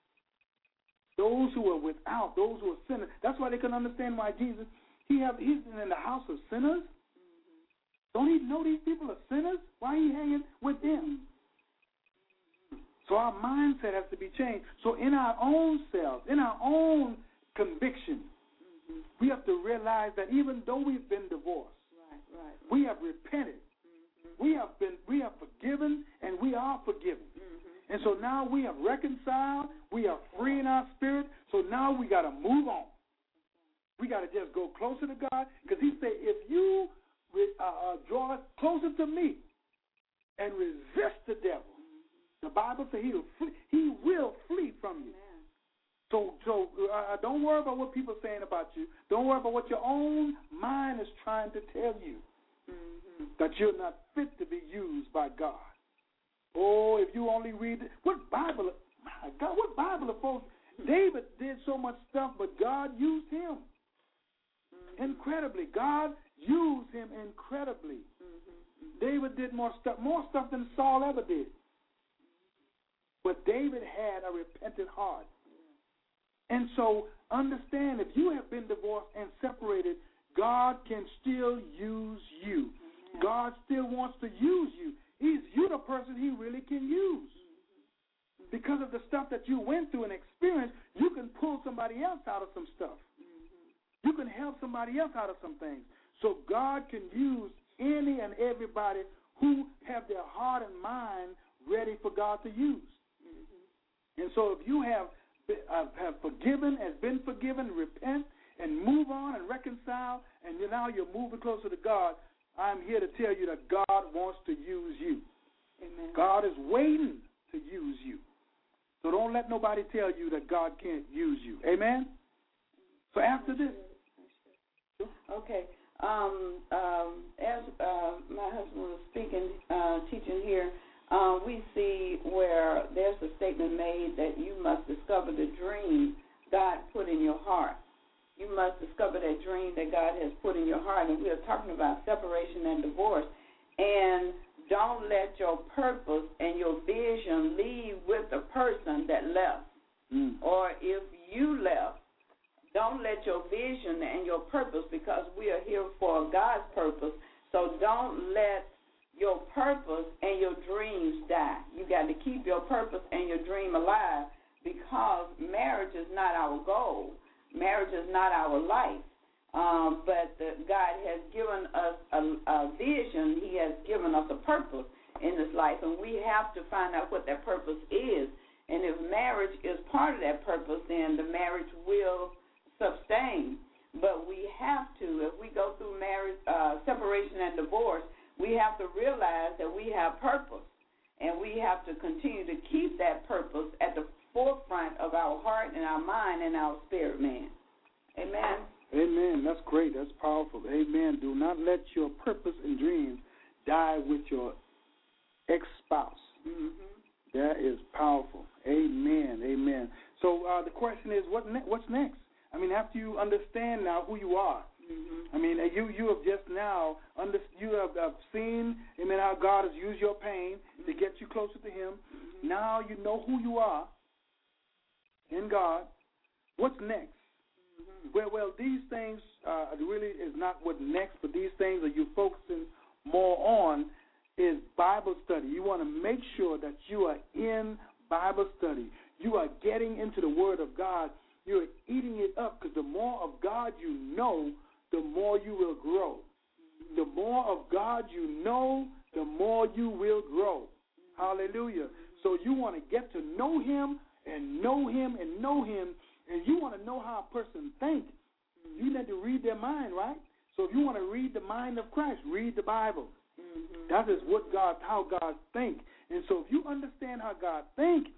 those who are without, those who are sinners. That's why they couldn't understand why Jesus, he have he's in the house of sinners. Mm-hmm. Don't he know these people are sinners? Why are he hanging with them? So our mindset has to be changed. So in our own selves, in our own conviction, mm-hmm. we have to realize that even though we've been divorced, right, right. we have repented. We have been, we have forgiven, and we are forgiven. Mm-hmm. And so now we have reconciled. We are free in our spirit. So now we got to move on. We got to just go closer to God, because he said, if you uh, uh, draw closer to me and resist the devil, mm-hmm. the Bible says he will flee, he will flee from you. Amen. So, so uh, don't worry about what people are saying about you. Don't worry about what your own mind is trying to tell you. Mm-hmm. That you're not fit to be used by God. Oh, if you only read it. What Bible, my God, what Bible are folks? David did so much stuff, but God used him mm-hmm. incredibly. God used him incredibly. Mm-hmm. David did more stuff, more stuff than Saul ever did. But David had a repentant heart. And so understand, if you have been divorced and separated, God can still use you. Amen. God still wants to use you. He's you the person he really can use. Mm-hmm. Because of the stuff that you went through and experienced, you can pull somebody else out of some stuff. Mm-hmm. You can help somebody else out of some things. So God can use any and everybody who have their heart and mind ready for God to use. Mm-hmm. And so if you have, uh, have forgiven, has been forgiven, repent, and move on and reconcile, and now you're moving closer to God, I'm here to tell you that God wants to use you. Amen. God is waiting to use you. So don't let nobody tell you that God can't use you. Amen? So after this. Okay. Um, um, as uh, my husband was speaking, uh, teaching here, uh, we see where there's a statement made that you must discover the dream God put in your heart. You must discover that dream that God has put in your heart. And we are talking about separation and divorce. And don't let your purpose and your vision leave with the person that left. Mm. Or if you left, don't let your vision and your purpose, because we are here for God's purpose, so don't let your purpose and your dreams die. You got to keep your purpose and your dream alive, because marriage is not our goal. Marriage is not our life, um, but the, God has given us a, a vision. He has given us a purpose in this life, and we have to find out what that purpose is. And if marriage is part of that purpose, then the marriage will sustain. But we have to, if we go through marriage, uh, separation and divorce, we have to realize that we have purpose, and we have to continue to keep that purpose at the forefront of our heart and our mind and our spirit, man. Amen. Amen. That's great. That's powerful. Amen. Do not let your purpose and dreams die with your ex-spouse. Mm-hmm. That is powerful. Amen. Amen. So uh, the question is, what ne- what's next? I mean, after you understand now who you are, Mm-hmm. I mean, you you have just now under, you have, have seen, amen, how God has used your pain to get you closer to Him. Mm-hmm. Now you know who you are in God. What's next? Mm-hmm. Well, well, these things uh, really is not what next, but these things that you're focusing more on is Bible study. You want to make sure that you are in Bible study. You are getting into the Word of God. You're eating it up, because the more of God you know, the more you will grow. The more of God you know, the more you will grow. Hallelujah. So you want to get to know Him and know Him and know Him, and you want to know how a person thinks. You need to read their mind, right? So if you want to read the mind of Christ, read the Bible. Mm-hmm. That is what God, how God thinks. And so if you understand how God thinks,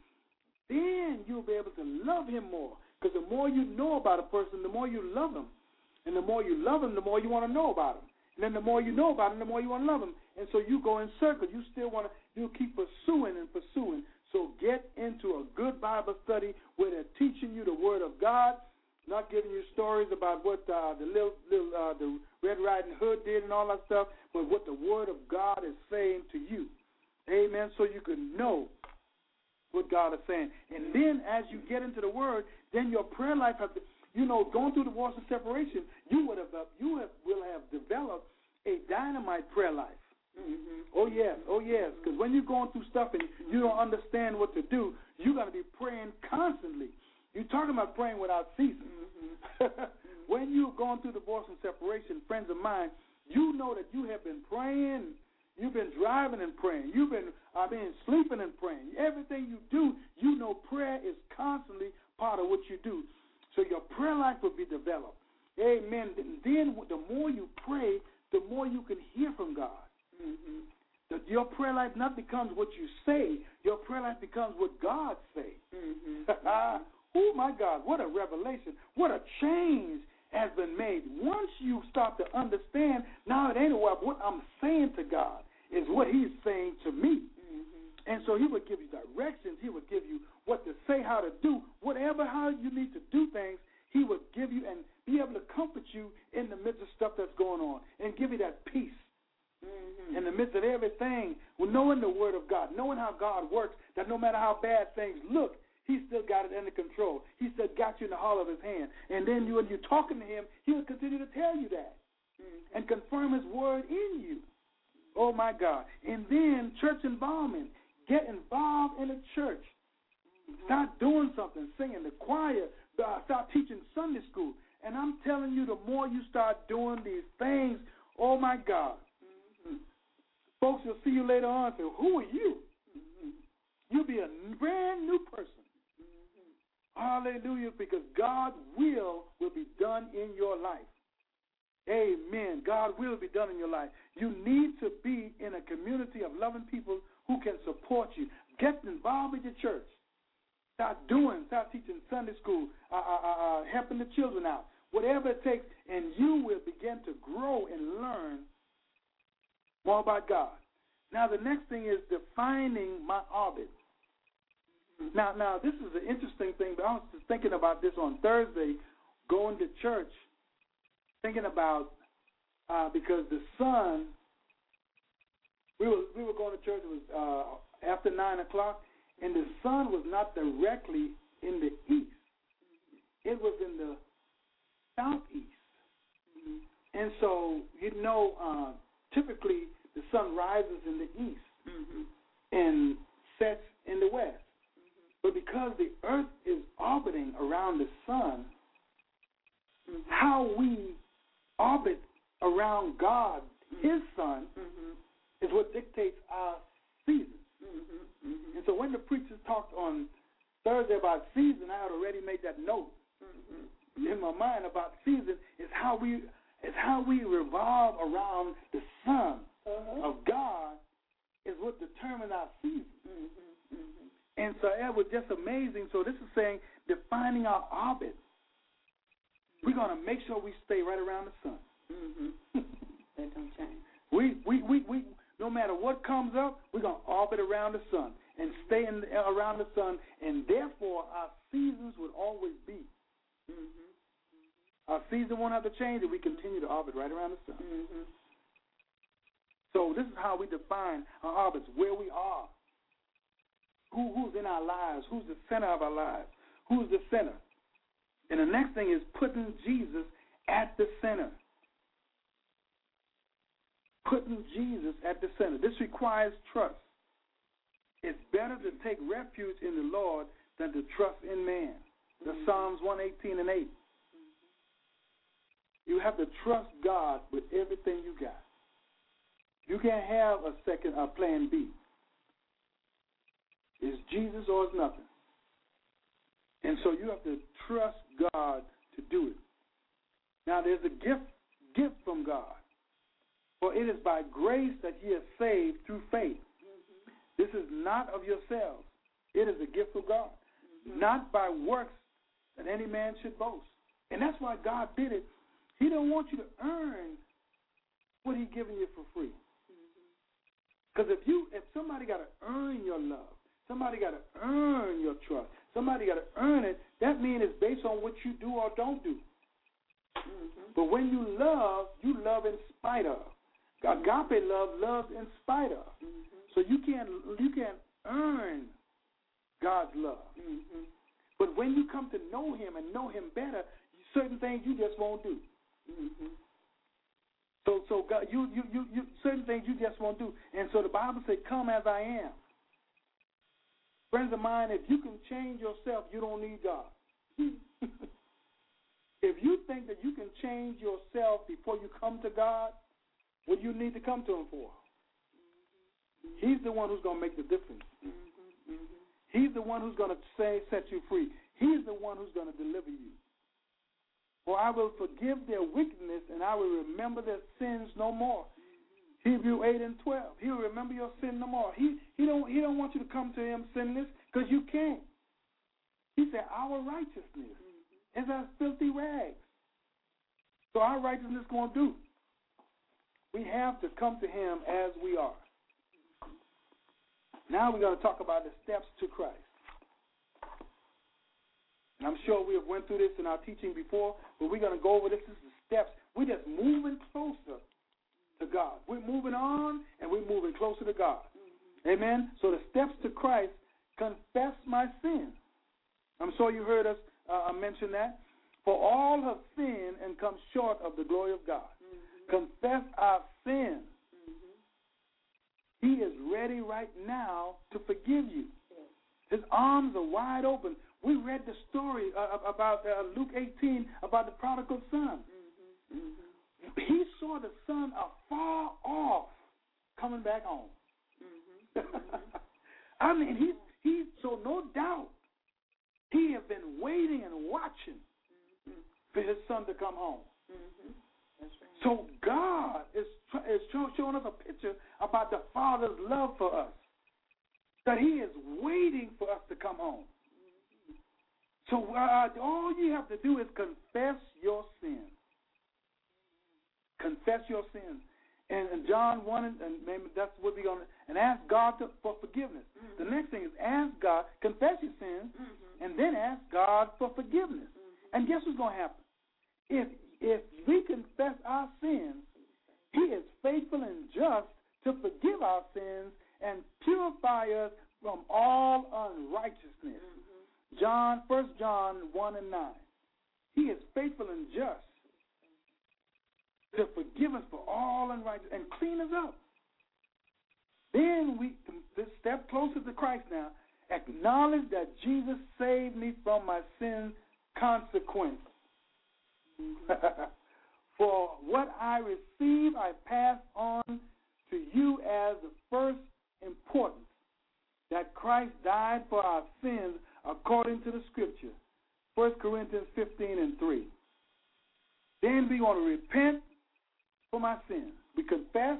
then you'll be able to love Him more. Because the more you know about a person, the more you love him. And the more you love him, the more you want to know about him. And then the more you know about him, the more you want to love him. And so you go in circles. You still want to, you keep pursuing and pursuing. So get into a good Bible study where they're teaching you the Word of God, not giving you stories about what uh, the little, little uh, the Red Riding Hood did and all that stuff, but what the Word of God is saying to you. Amen. So you can know what God is saying. And then as you get into the Word, then your prayer life has to, you know, going through the wars of separation, you would have, you have, will have developed a dynamite prayer life. Mm-hmm. Oh, yes, oh, yes, because when you're going through stuff and you don't understand what to do, you're going to be praying constantly. You're talking about praying without ceasing. Mm-hmm. When you're going through divorce and separation, friends of mine, you know that you have been praying. You've been driving and praying. You've been, I mean, sleeping and praying. Everything you do, you know prayer is constantly part of what you do. So your prayer life will be developed. Amen. Then the more you pray, the more you can hear from God. Mm-hmm. That your prayer life not becomes what you say. Your prayer life becomes what God say. Mm-hmm. Oh, my God, what a revelation. What a change has been made. Once you start to understand, now it ain't about what I'm saying to God. Is what He's saying to me. Mm-hmm. And so He would give you directions. He would give you what to say, how to do, whatever, how you need to do things. He would give you and be able to comfort you in the midst of stuff that's going on and give you that peace. Mm-hmm. In the midst of everything, well, knowing the Word of God, knowing how God works, that no matter how bad things look, He still got it under control. He still got you in the hollow of His hand. And then you, when you're talking to Him, He will continue to tell you that mm-hmm. and confirm His Word in you. Oh, my God. And then church involvement. Get involved in a church. Mm-hmm. Start doing something, singing, the choir, uh, start teaching Sunday school. And I'm telling you, the more you start doing these things, oh, my God, mm-hmm. folks will see you later on and say, who are you? Mm-hmm. You'll be a brand new person. Mm-hmm. Hallelujah, because God's will will be done in your life. Amen. God will be done in your life. You need to be in a community of loving people who can support you. Get involved with your church. Start doing, start teaching Sunday school, uh, uh, uh, helping the children out, whatever it takes, and you will begin to grow and learn more about God. Now, the next thing is defining my orbit. Mm-hmm. Now, now, this is an interesting thing, but I was just thinking about this on Thursday, going to church, thinking about, uh, because the sun, we were, we were going to church, it was uh, after nine o'clock, and the sun was not directly in the east. It was in the southeast. Mm-hmm. And so, you know, uh, typically the sun rises in the east mm-hmm. and sets in the west. Mm-hmm. But because the earth is orbiting around the sun, mm-hmm. how we orbit around God, mm-hmm. His Son, mm-hmm. is what dictates our season. Mm-hmm. Mm-hmm. And so when the preachers talked on Thursday about season, I had already made that note mm-hmm. in my mind about season is how we is how we revolve around the Son uh-huh. of God is what determines our season. Mm-hmm. Mm-hmm. And so it was just amazing. So this is saying defining our orbit. We're going to make sure we stay right around the sun. Mm-hmm. That don't change. We, we, we, we, no matter what comes up, we're going to orbit around the sun and stay in, around the sun, and therefore our seasons would always be. Mm-hmm. Our season won't have to change if we continue to orbit right around the sun. Mm-hmm. So this is how we define our orbits, where we are. Who, who's in our lives? Who's the center of our lives? Who's the center? And the next thing is putting Jesus at the center. Putting Jesus at the center. This requires trust. It's better to take refuge in the Lord than to trust in man. That's mm-hmm. Psalms one eighteen and eight. Mm-hmm. You have to trust God with everything you got. You can't have a second a plan B. It's Jesus or it's nothing. And so you have to trust God to do it. Now there's a gift gift from God. For it is by grace that ye are saved through faith. Mm-hmm. This is not of yourselves. It is a gift of God. Mm-hmm. Not by works that any man should boast. And that's why God did it. He don't want you to earn what He's giving you for free. Because if you, if somebody got to earn your love, somebody got to earn your trust, somebody got to earn it, that means it's based on what you do or don't do. Mm-hmm. But when you love, you love in spite of. Agape love loves in spite of. Mm-hmm. So you can't you can't earn God's love. Mm-hmm. But when you come to know Him and know Him better, certain things you just won't do. Mm-hmm. So, so God, you, you, you, you, certain things you just won't do. And so the Bible says, come as I am. Friends of mine, if you can change yourself, you don't need God. If you think that you can change yourself before you come to God, what do you need to come to Him for? He's the one who's going to make the difference. Mm-hmm. He's the one who's going to say, set you free. He's the one who's going to deliver you. For I will forgive their wickedness, and I will remember their sins no more. Mm-hmm. Hebrews eight and twelve. He will remember your sin no more. He he don't he don't want you to come to Him sinless, because you can't. He said, our righteousness mm-hmm. is as filthy rags. So our righteousness is going to do. We have to come to Him as we are. Now we're going to talk about the steps to Christ. And I'm sure we have went through this in our teaching before, but we're going to go over this. This is the steps. We're just moving closer to God. We're moving on, and we're moving closer to God. Mm-hmm. Amen? So the steps to Christ, confess my sins. I'm sure you heard us uh, mention that. For all have sinned and come short of the glory of God. Mm-hmm. Confess our sins. Mm-hmm. He is ready right now to forgive you. Yes. His arms are wide open. We read the story uh, about uh, Luke eighteen about the prodigal son. Mm-hmm. Mm-hmm. He saw the son afar off coming back home. Mm-hmm. I mean, he he. So no doubt, he had been waiting and watching mm-hmm. for his son to come home. Mm-hmm. That's right. So God is is showing us a picture about the Father's love for us. That He is waiting for us to come home. So uh, all you have to do is confess your sins. Confess your sins. And, and John one, and, and maybe that's what we're going to, and ask God to, for forgiveness. Mm-hmm. The next thing is ask God, confess your sins, mm-hmm. and then ask God for forgiveness. Mm-hmm. And guess what's going to happen? If, if we confess our sins, He is faithful and just to forgive our sins and purify us from all unrighteousness. Mm-hmm. John, First John one and nine. He is faithful and just to forgive us for all unrighteousness and clean us up. Then we step closer to Christ now. Acknowledge that Jesus saved me from my sin consequence. For what I receive, I pass on to you as the first importance, that Christ died for our sins according to the Scripture, First Corinthians fifteen and three. Then we want to repent for my sins. We confess.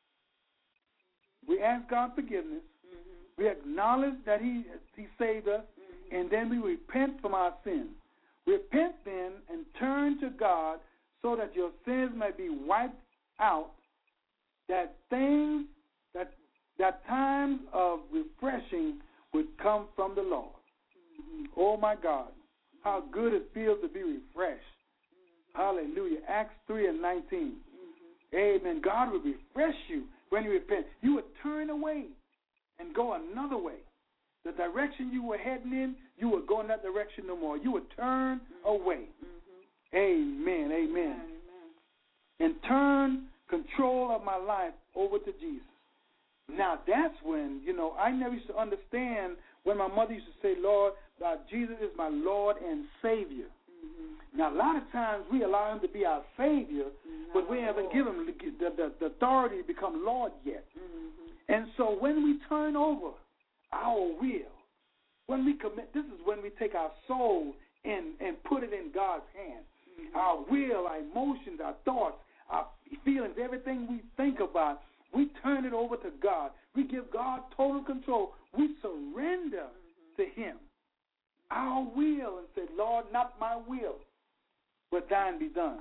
We ask God forgiveness. Mm-hmm. We acknowledge that He He saved us, mm-hmm. and then we repent from our sins. Repent then and turn to God so that your sins may be wiped out, that things, that that times of refreshing would come from the Lord. Mm-hmm. Oh, my God, how good it feels to be refreshed. Mm-hmm. Hallelujah. Acts three and nineteen. Mm-hmm. Amen. God would refresh you when you repent. You would turn away and go another way. The direction you were heading in, you would go in that direction no more. You would turn mm-hmm. away. Mm-hmm. Amen, amen. Amen. And turn control of my life over to Jesus. Now, that's when, you know, I never used to understand when my mother used to say, Lord, uh, Jesus is my Lord and Savior. Mm-hmm. Now, a lot of times we allow him to be our Savior, mm-hmm. but we haven't given him the, the, the authority to become Lord yet. Mm-hmm. And so when we turn over our will, when we commit, this is when we take our soul and, and put it in God's hands. Mm-hmm. Our will, our emotions, our thoughts, our feelings, everything we think about, we turn it over to God. We give God total control. We surrender mm-hmm. to him our will and say, Lord, not my will, but thine be done.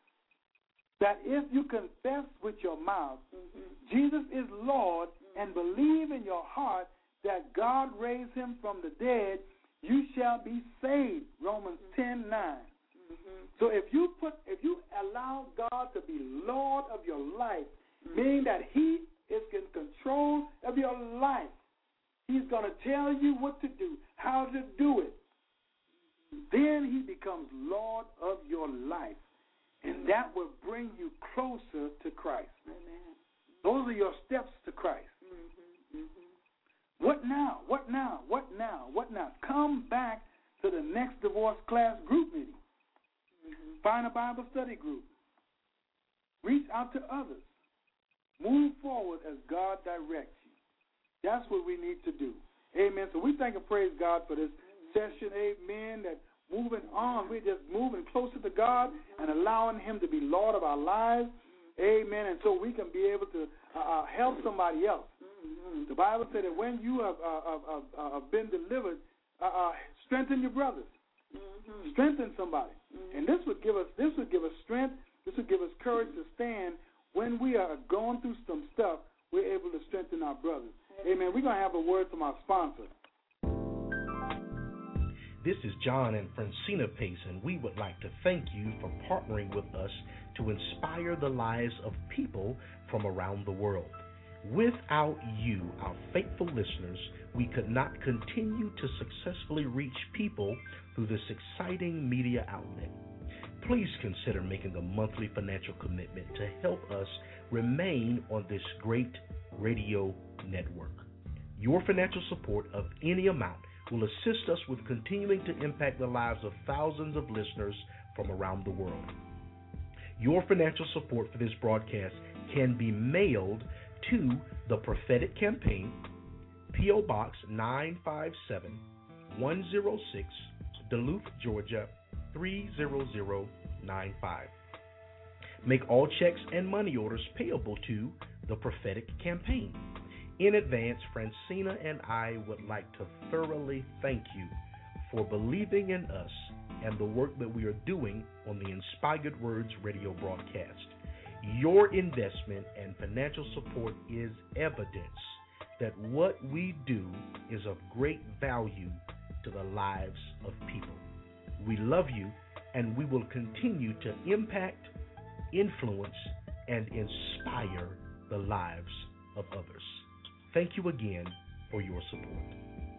That if you confess with your mouth mm-hmm. Jesus is Lord mm-hmm. and believe in your heart that God raised him from the dead, you shall be saved. Romans mm-hmm. ten nine. Mm-hmm. So if you put, if you allow God to be Lord of your life, mm-hmm. meaning that he is in control of your life, he's going to tell you what to do, how to do it. Mm-hmm. Then he becomes Lord of your life, and mm-hmm. that will bring you closer to Christ. Amen. Those are your steps to Christ. Mm-hmm. Mm-hmm. What now? What now? What now? What now? Come back to the next divorce class group meeting. Mm-hmm. Find a Bible study group. Reach out to others. Move forward as God directs you. That's what we need to do. Amen. So we thank and praise God for this mm-hmm. session. Amen. That moving on, we're just moving closer to God mm-hmm. and allowing him to be Lord of our lives. Mm-hmm. Amen. And so we can be able to uh, help somebody else. Mm-hmm. The Bible said that when you have uh, uh, uh, been delivered, uh, uh, strengthen your brothers. Mm-hmm. Strengthen somebody. Mm-hmm. And this would give us this would give us strength. This would give us courage to stand when we are going through some stuff. We're able to strengthen our brothers. Mm-hmm. Amen. We're going to have a word from our sponsor. This is John and Francina Pace, and we would like to thank you for partnering with us to inspire the lives of people from around the world. Without you, our faithful listeners, we could not continue to successfully reach people through this exciting media outlet. Please consider making a monthly financial commitment to help us remain on this great radio network. Your financial support of any amount will assist us with continuing to impact the lives of thousands of listeners from around the world. Your financial support for this broadcast can be mailed to The Prophetic Campaign, P O. Box nine five seven, one oh six, Duluth, Georgia three zero zero nine five. Make all checks and money orders payable to The Prophetic Campaign. In advance, Francina and I would like to thoroughly thank you for believing in us and the work that we are doing on the Inspired Words radio broadcast. Your investment and financial support is evidence that what we do is of great value to the lives of people. We love you, and we will continue to impact, influence, and inspire the lives of others. Thank you again for your support.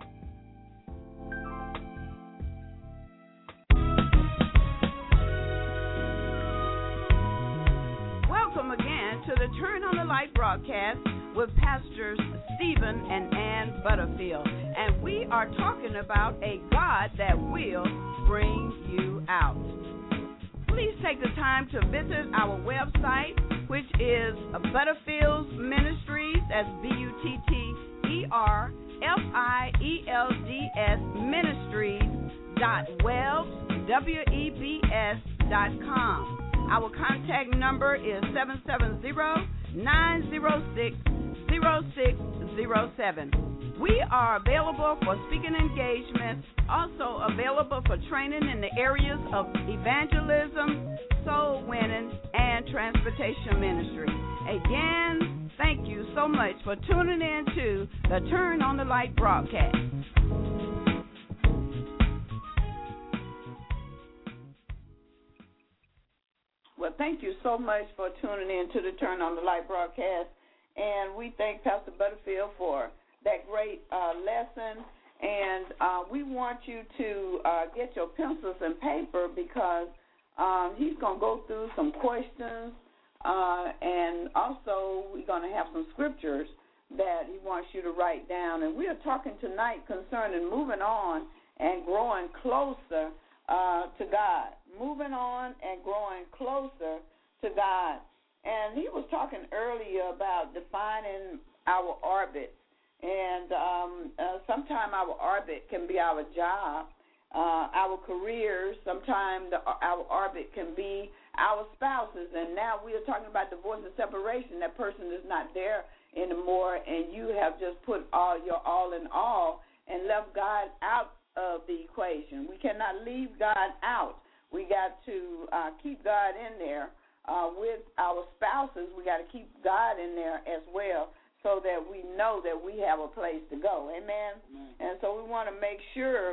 Welcome again to the Turn on the Light broadcast with Pastors Stephen and Ann Butterfield. And we are talking about a God that will bring you out. Please take the time to visit our website, which is Butterfield's Ministries, that's B U T T E R F I E L D S Ministries dot web, W E B S dot com. Our contact number is seven seven zero, nine zero six, zero six zero seven. We are available for speaking engagements, also available for training in the areas of evangelism, soul winning, and transportation ministry. Again, thank you so much for tuning in to the Turn on the Light broadcast. Well, thank you so much for tuning in to the Turn on the Light broadcast, and we thank Pastor Butterfield for that great uh, lesson, and uh, we want you to uh, get your pencils and paper because um, he's going to go through some questions, uh, and also we're going to have some scriptures that he wants you to write down. And we are talking tonight concerning moving on and growing closer uh, to God, moving on and growing closer to God. And he was talking earlier about defining our orbit. And um, uh, sometimes our orbit can be our job, uh, our careers. Sometimes the, our orbit can be our spouses. And now we are talking about divorce and separation. That person is not there anymore, and you have just put all your all in all and left God out of the equation. We cannot leave God out. We got to uh, keep God in there. Uh, with our spouses, we got to keep God in there as well, so that we know that we have a place to go. Amen? Amen. And so we want to make sure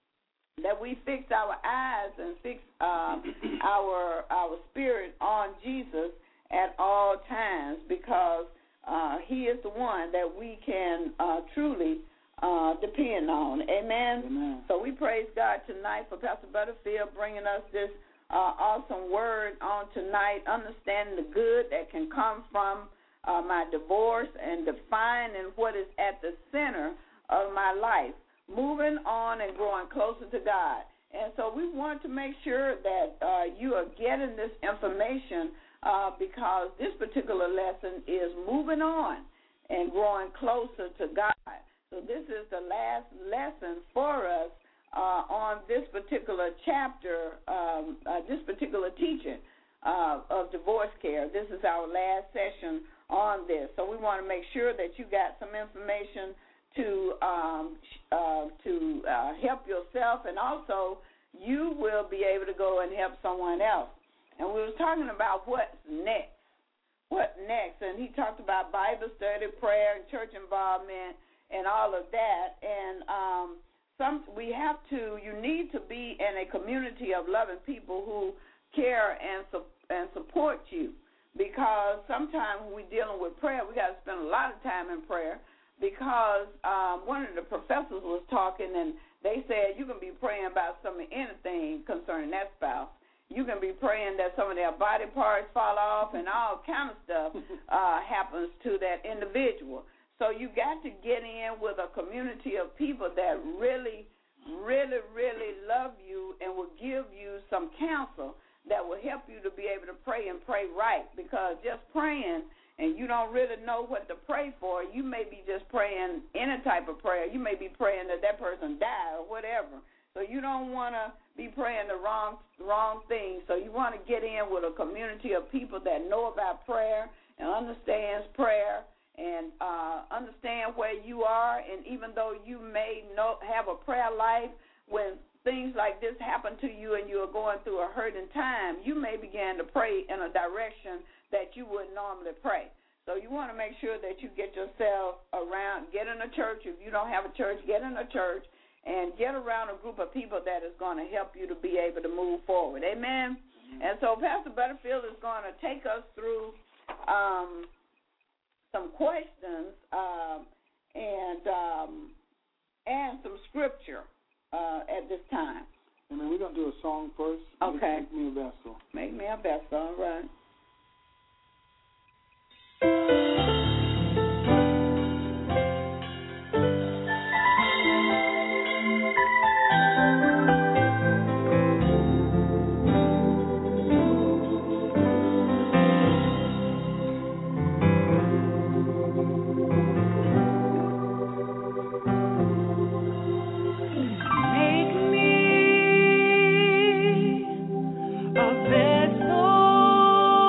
that we fix our eyes and fix um, our our spirit on Jesus at all times, because uh, he is the one that we can uh, truly uh, depend on. Amen? Amen? So we praise God tonight for Pastor Butterfield bringing us this uh, awesome word on tonight, understanding the good that can come from Uh, my divorce and defining what is at the center of my life, moving on and growing closer to God. And so we want to make sure that uh, you are getting this information uh, because this particular lesson is moving on and growing closer to God. So this is the last lesson for us uh, on this particular chapter, um, uh, this particular teaching uh, of divorce care. This is our last session on this. So we want to make sure that you got some information to um, uh, to uh, help yourself, and also you will be able to go and help someone else. And we were talking about what's next. What next? And he talked about Bible study, prayer, and church involvement, and all of that. And um, some we have to. You need to be in a community of loving people who care and su- and support you. Because sometimes when we're dealing with prayer, we got to spend a lot of time in prayer, because um, one of the professors was talking, and they said you can be praying about some of anything concerning that spouse. You can be praying that some of their body parts fall off and all kind of stuff uh, happens to that individual. So you got to get in with a community of people that really, really, really love you and will give you some counsel that will help you to be able to pray and pray right, because just praying and you don't really know what to pray for, you may be just praying any type of prayer. You may be praying that that person die or whatever. So you don't want to be praying the wrong wrong thing. So you want to get in with a community of people that know about prayer and understands prayer and uh, understand where you are. And even though you may know, have a prayer life, when things like this happen to you and you are going through a hurting time, you may begin to pray in a direction that you would normally pray. So you want to make sure that you get yourself around, get in a church. If you don't have a church, get in a church and get around a group of people that is going to help you to be able to move forward. Amen? Mm-hmm. And so Pastor Butterfield is going to take us through um, some questions um, and um, and some scripture Uh, at this time. And then we're going to do a song first. Okay. Make Me a Vessel. Make Me a Vessel, all right. Vessel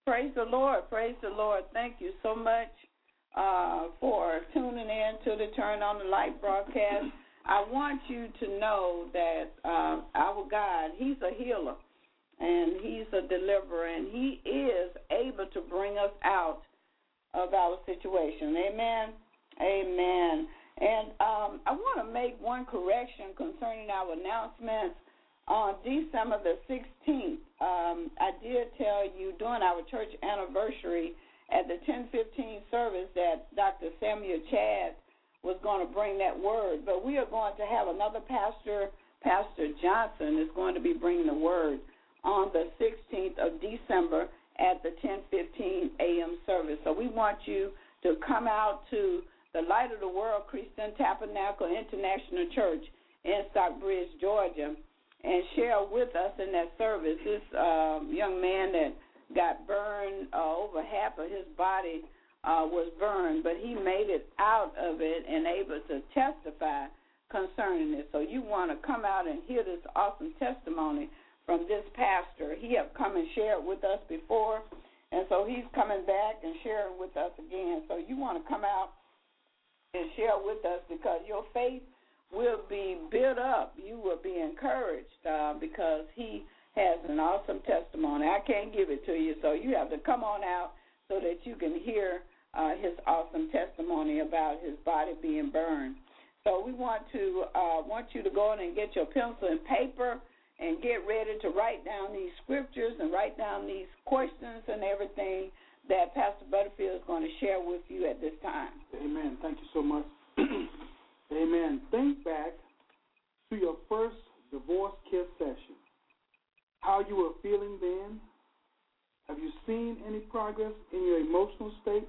Praise the Lord. Praise the Lord. Thank you so much uh, for tuning in to the Turn on the Light broadcast. I want you to know that uh, our God, he's a healer, and he's a deliverer, and he is able to bring us out of our situation. Amen. Amen. And um, I want to make one correction concerning our announcements. On December the sixteenth, um, I did tell you during our church anniversary at the ten fifteen service that Doctor Samuel Chad was going to bring that word. But we are going to have another pastor, Pastor Johnson, is going to be bringing the word on the sixteenth of December at the ten fifteen a.m. service. So we want you to come out to the Light of the World Christian Tabernacle International Church in Stockbridge, Georgia, and share with us in that service. This um, young man that got burned, uh, over half of his body uh, was burned, but he made it out of it and able to testify concerning it. So you want to come out and hear this awesome testimony from this pastor. He have come and shared with us before, and so he's coming back and sharing with us again. So you want to come out and share with us because your faith will be built up. You will be encouraged uh, because he has an awesome testimony. I can't give it to you, so you have to come on out so that you can hear uh, his awesome testimony about his body being burned. So we want to uh, want you to go in and get your pencil and paper and get ready to write down these scriptures and write down these questions and everything that Pastor Butterfield is going to share with you at this time. Amen. Thank you so much. Amen. Think back to your first divorce kiss session. How you were feeling then? Have you seen any progress in your emotional state?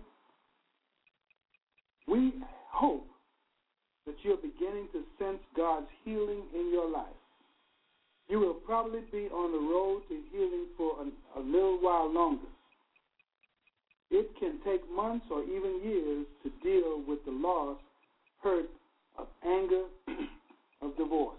We hope that you're beginning to sense God's healing in your life. You will probably be on the road to healing for a, a little while longer. It can take months or even years to deal with the loss, hurt, of anger, of divorce.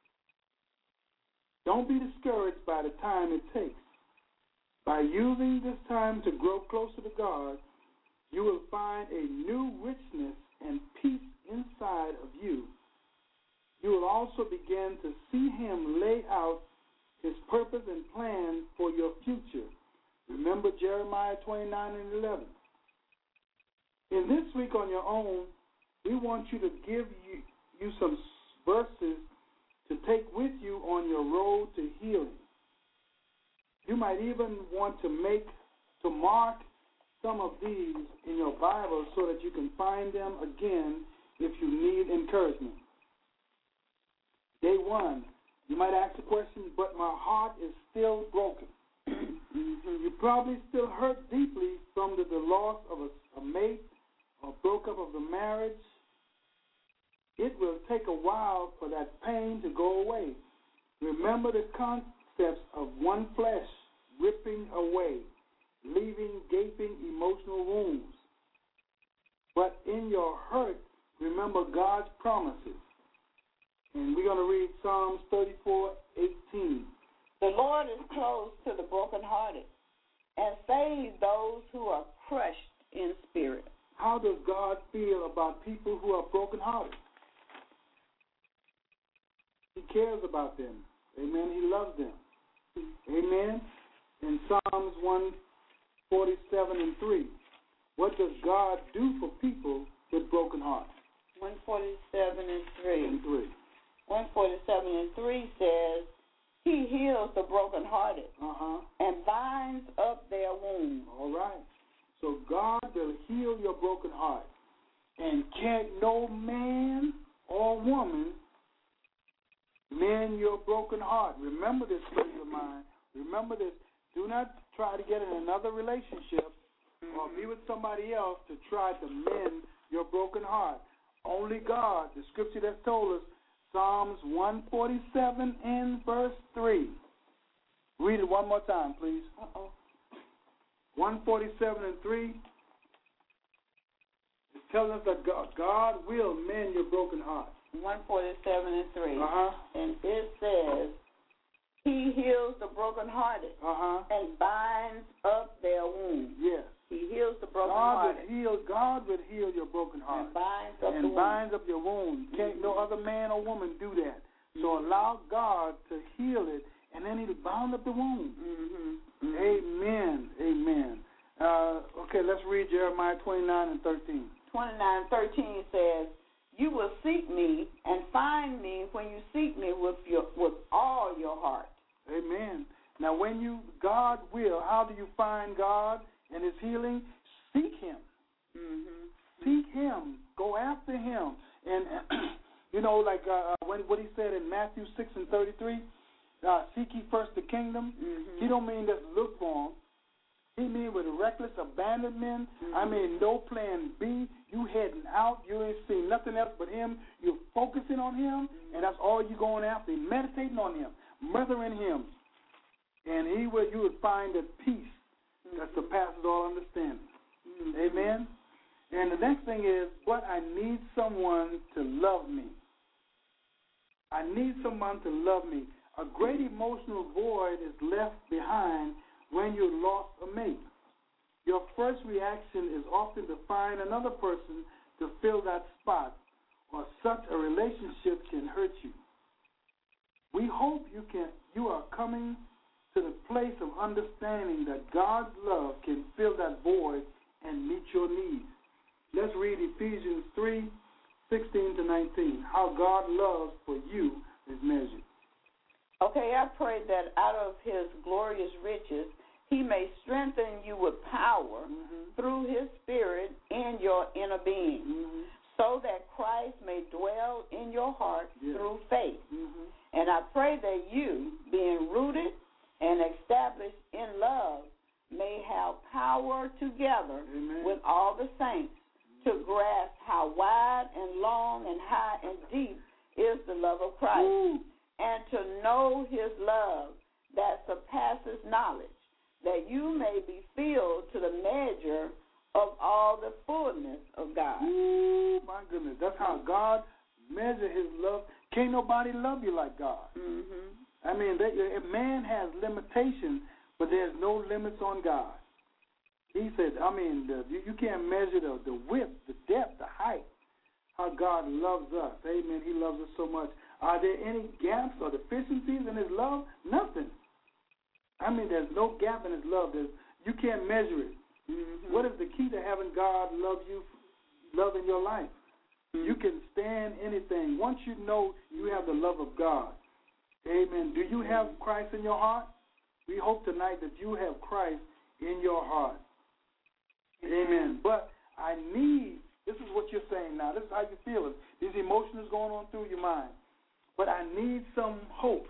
Don't be discouraged by the time it takes. By using this time to grow closer to God, you will find a new richness and peace inside of you. You will also begin to see him lay out his purpose and plan for your future. Remember Jeremiah twenty-nine and eleven. In this week on your own, we want you to give you, you some verses to take with you on your road to healing. You might even want to make, to mark some of these in your Bible so that you can find them again if you need encouragement. Day one, you might ask the question, but my heart is still broken. You probably still hurt deeply from the, the loss of a, a mate or broke up of the marriage. It will take a while for that pain to go away. Remember the concepts of one flesh ripping away, leaving gaping emotional wounds. But in your hurt, remember God's promises. And we're going to read Psalms thirty-four eighteen. The Lord is close to the brokenhearted and saves those who are crushed in spirit. How does God feel about people who are brokenhearted? He cares about them. Amen. He loves them. Amen. In Psalms one forty-seven and three, what does God do for people with broken hearts? one forty-seven and three. And three. one forty-seven and three says, he heals the brokenhearted uh-huh. and binds up their wounds. All right. So God will heal your broken heart. And can't no man or woman mend your broken heart. Remember this, friends of mine. Remember this. Do not try to get in another relationship mm-hmm. or be with somebody else to try to mend your broken heart. Only God, the scripture that's told us, Psalms one forty-seven and verse three. Read it one more time, please. Uh-oh. one forty-seven and three. It's telling us that God, God will mend your broken heart. one forty-seven and three. Uh-huh. And it says, he heals the brokenhearted uh-huh. and binds up their wounds. heal, God will heal your broken heart. And binds up, and the binds up your wound. Can't mm-hmm. no other man or woman do that. So Mm-hmm. allow God to heal it, and then He'll bound up the wound. Mm-hmm. Mm-hmm. Amen. Amen. Uh, okay, let's read Jeremiah twenty-nine and thirteen. twenty-nine thirteen says, "You will seek me and find me when you seek me with your with all your heart." Amen. Now, when you, God will, how do you find God and His healing? Seek Him. Mm-hmm. Seek Him. Go after Him. And, you know, like uh, when, what He said in Matthew six and thirty-three, uh, seek ye first the kingdom. Mm-hmm. He don't mean just look for Him. He mean with reckless abandonment. Mm-hmm. I mean, no plan B. You heading out. You ain't seen nothing else but Him. You're focusing on Him, mm-hmm. and that's all you're going after. Meditating on Him, murdering Him. And He will, you would find a peace mm-hmm. that surpasses all understanding. Mm-hmm. Amen? And the next thing is, but I need someone to love me. I need someone to love me. A great emotional void is left behind when you lost a mate. Your first reaction is often to find another person to fill that spot, or such a relationship can hurt you. We hope you can. You are coming to the place of understanding that God's love can fill that void and meet your needs. Let's read Ephesians three, sixteen to nineteen. How God loves for you is measured. Okay, I pray that out of His glorious riches, He may strengthen you with power mm-hmm. through His Spirit in your inner being, mm-hmm. so that Christ may dwell in your heart yes. through faith. Mm-hmm. And I pray that you, being rooted and established in love, may have power together Amen. With all the saints to grasp how wide and long and high and deep is the love of Christ, Ooh. And to know His love that surpasses knowledge, that you may be filled to the measure of all the fullness of God. Ooh, my goodness, that's how God measures His love. Can't nobody love you like God. Mm-hmm. I mean, they, man has limitations, but there's no limits on God. He said, I mean, the, you, you can't measure the, the width, the depth, the height, how God loves us. Amen. He loves us so much. Are there any gaps or deficiencies in His love? Nothing. I mean, there's no gap in His love. There's, you can't measure it. Mm-hmm. What is the key to having God love you, love in your life? Mm-hmm. You can stand anything. Once you know you have the love of God. Amen. Do you have Christ in your heart? We hope tonight that you have Christ in your heart. Amen. But I need, this is what you're saying now. This is how you're feeling. These emotions going on through your mind. But I need some hope.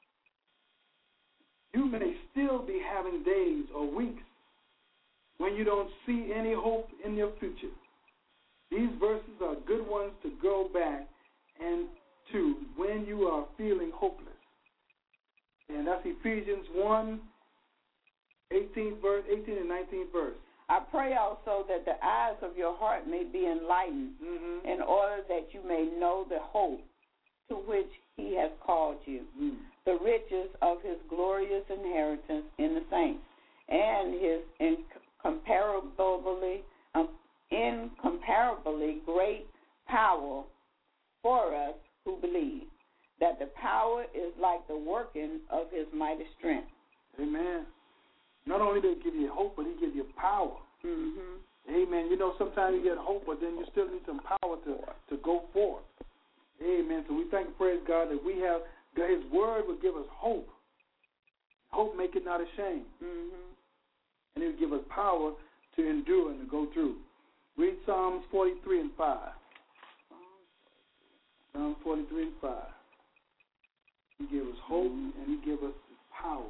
You may still be having days or weeks when you don't see any hope in your future. These verses are good ones to go back and to when you are feeling hopeless. And that's Ephesians one, eighteenth verse, eighteen and nineteenth verse. I pray also that the eyes of your heart may be enlightened mm-hmm. in order that you may know the hope to which He has called you, mm. the riches of His glorious inheritance in the saints, and His incomparably, um, incomparably great power for us who believe, that the power is like the working of His mighty strength. Amen. Not only does He give you hope, but He gives you power. Mm-hmm. Amen. You know, sometimes you get hope, but then you still need some power to, to go forth. Amen. So we thank and praise God that we have, that His word will give us hope. Hope make it not ashamed. Mm-hmm. And He will give us power to endure and to go through. Read Psalms forty-three and five. Psalms forty-three and five. He gives us hope mm-hmm. and He gives us power.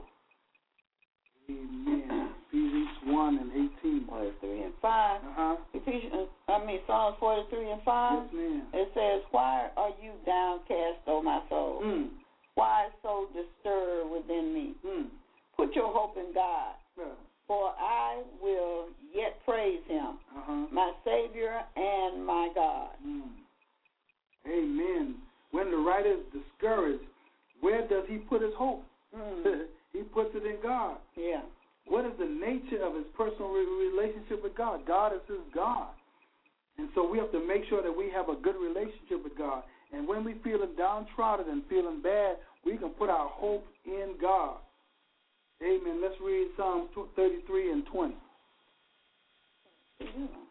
Amen. Ephesians one and eighteen. forty-three and five. Uh-huh. Ephesians, I mean, Psalms forty-three and five. Yes, ma'am. It says, "Why are you downcast, O my soul? Mm. Why so disturbed within me? Mm. Put your hope in God, Yeah. for I will yet praise Him, uh-huh. my Savior and my God." Mm. Amen. When the writer is discouraged, where does he put his hope? Mm. He puts it in God. Yeah. What is the nature of his personal relationship with God. God is his God. And so we have to make sure that we have a good relationship with God. And when we feeling downtrodden and feeling bad, we can put our hope in God. Amen. Let's read Psalm thirty-three and twenty. It's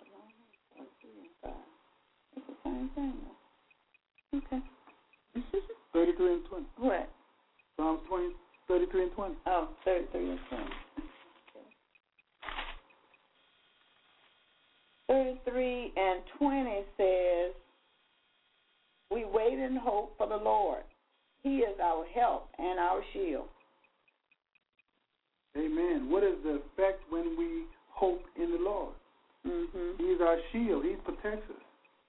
the same thing. Okay. thirty-three and twenty. What? Psalms twenty, thirty-three and twenty. Oh, thirty-three and twenty. thirty-three and twenty says, we wait in hope for the Lord. He is our help and our shield. Amen. What is the effect when we hope in the Lord? Mm-hmm. He's our shield. He protects us.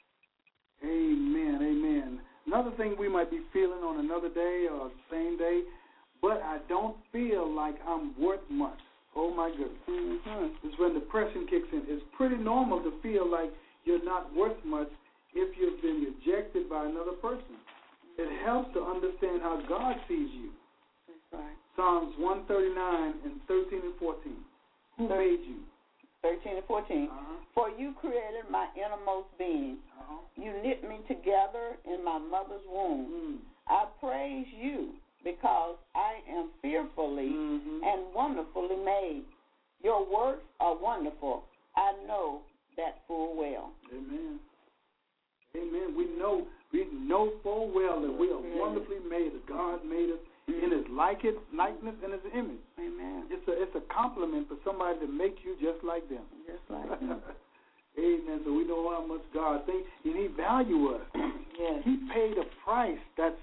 Amen. Amen. Another thing we might be feeling on another day or the same day, but I don't feel like I'm worth much. Oh, my goodness. Mm-hmm. It's when depression kicks in. It's pretty normal to feel like you're not worth much if you've been rejected by another person. It helps to understand how God sees you. That's right. Psalms one thirty-nine and thirteen and fourteen. Who made you? thirteen and fourteen. Uh-huh. For you created my innermost being. Uh-huh. You knit me together in my mother's womb. Mm. I praise you because I am fearfully Mm-hmm. and wonderfully made. Your works are wonderful. I know that full well. Amen. Amen. We know we know full well that we are Amen. wonderfully made. That God made us in His likeness, likeness and His image. Amen. It's a it's a compliment for somebody to make you just like them. Just like them. Amen. So we know how much God thinks, and He values us. Yes. He paid a price that's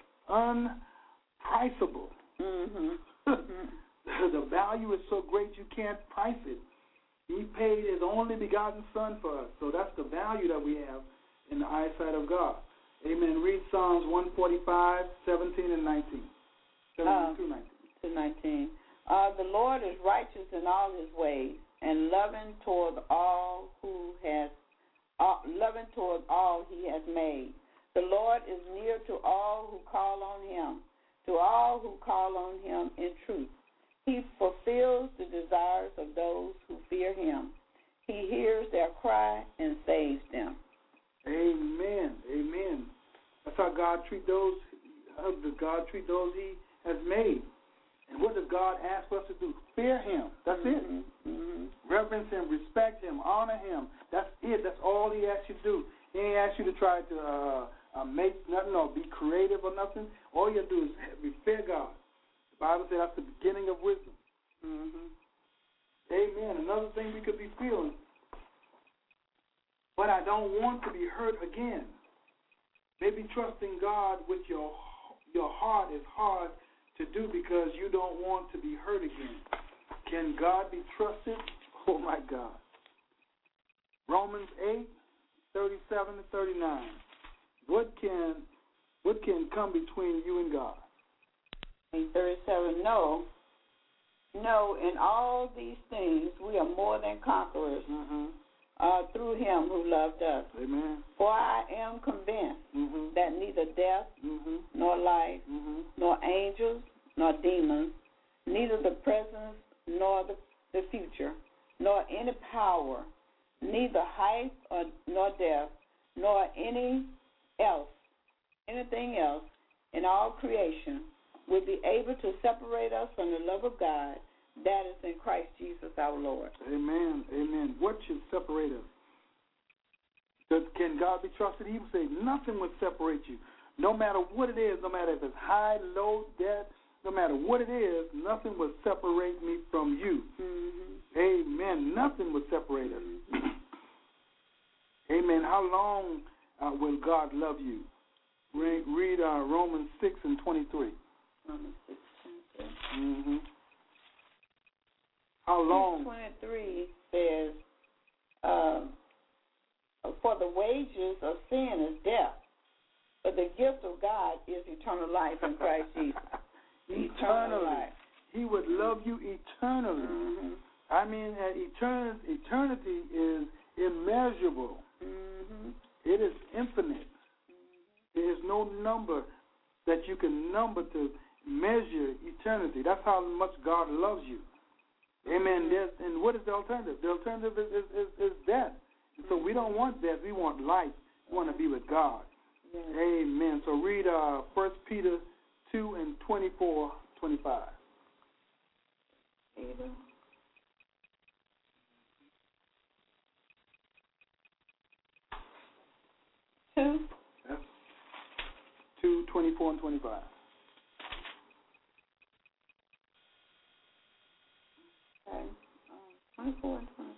unpriceable. Mm-hmm. mm-hmm. The value is so great you can't price it. He paid His only begotten Son for us. So that's the value that we have in the eyesight of God. Amen. Read Psalms one forty-five, seventeen, and nineteen. Um, to nineteen. To nineteen. Uh, the Lord is righteous in all His ways and loving toward all who has uh, loving toward all He has made. The Lord is near to all who call on Him, to all who call on Him in truth. He fulfills the desires of those who fear Him. He hears their cry and saves them. Amen. Amen. That's how God treat those. How does God treat those He has made? And what does God ask us to do? Fear Him. That's mm-hmm. it. Mm-hmm. Reverence Him, respect Him, honor Him. That's it. That's all He asks you to do. He ain't asked you to try to uh, uh, make nothing or be creative or nothing. All you have to do is be fear God. The Bible says that's the beginning of wisdom. Mm-hmm. Amen. Another thing we could be feeling, but I don't want to be hurt again. Maybe trusting God with your your heart is hard to do because you don't want to be hurt again. Can God be trusted? Oh, my God. Romans eight, thirty-seven to thirty-nine. What can what can come between you and God? eight thirty-seven, no. No, in all these things we are more than conquerors Mm-hmm. uh, through Him who loved us. Amen. For I am convinced Mm-hmm. that neither death, Mm-hmm. nor life, Mm-hmm. nor angels, nor demons, neither the present nor the, the future, nor any power, neither height or, nor depth, nor any else, anything else in all creation will be able to separate us from the love of God that is in Christ Jesus our Lord. Amen. Amen. What should separate us? Does, can God be trusted? He would say nothing would separate you. No matter what it is, no matter if it's high, low, depth, no matter what it is, nothing would separate me from you. Mm-hmm. Amen. Nothing would separate us. Mm-hmm. Amen. How long uh, will God love you? Read, read uh, Romans six and twenty-three. Romans six and twenty-three. Mm-hmm. How long? twenty-three says, uh, for the wages of sin is death, but the gift of God is eternal life in Christ Jesus. Eternally. life. He would love you eternally. Mm-hmm. I mean, uh, etern- eternity is immeasurable. Mm-hmm. It is infinite. There is no number that you can number to measure eternity. That's how much God loves you. Amen. There's, and what is the alternative? The alternative is, is, is, is death. And so we don't want death. We want life. We want to be with God. Yes. Amen. So read uh, First Peter two and twenty-four, twenty-five. Peter. Two. Yes. Two, twenty-four and twenty-five. Okay. Um, twenty-four and twenty-five.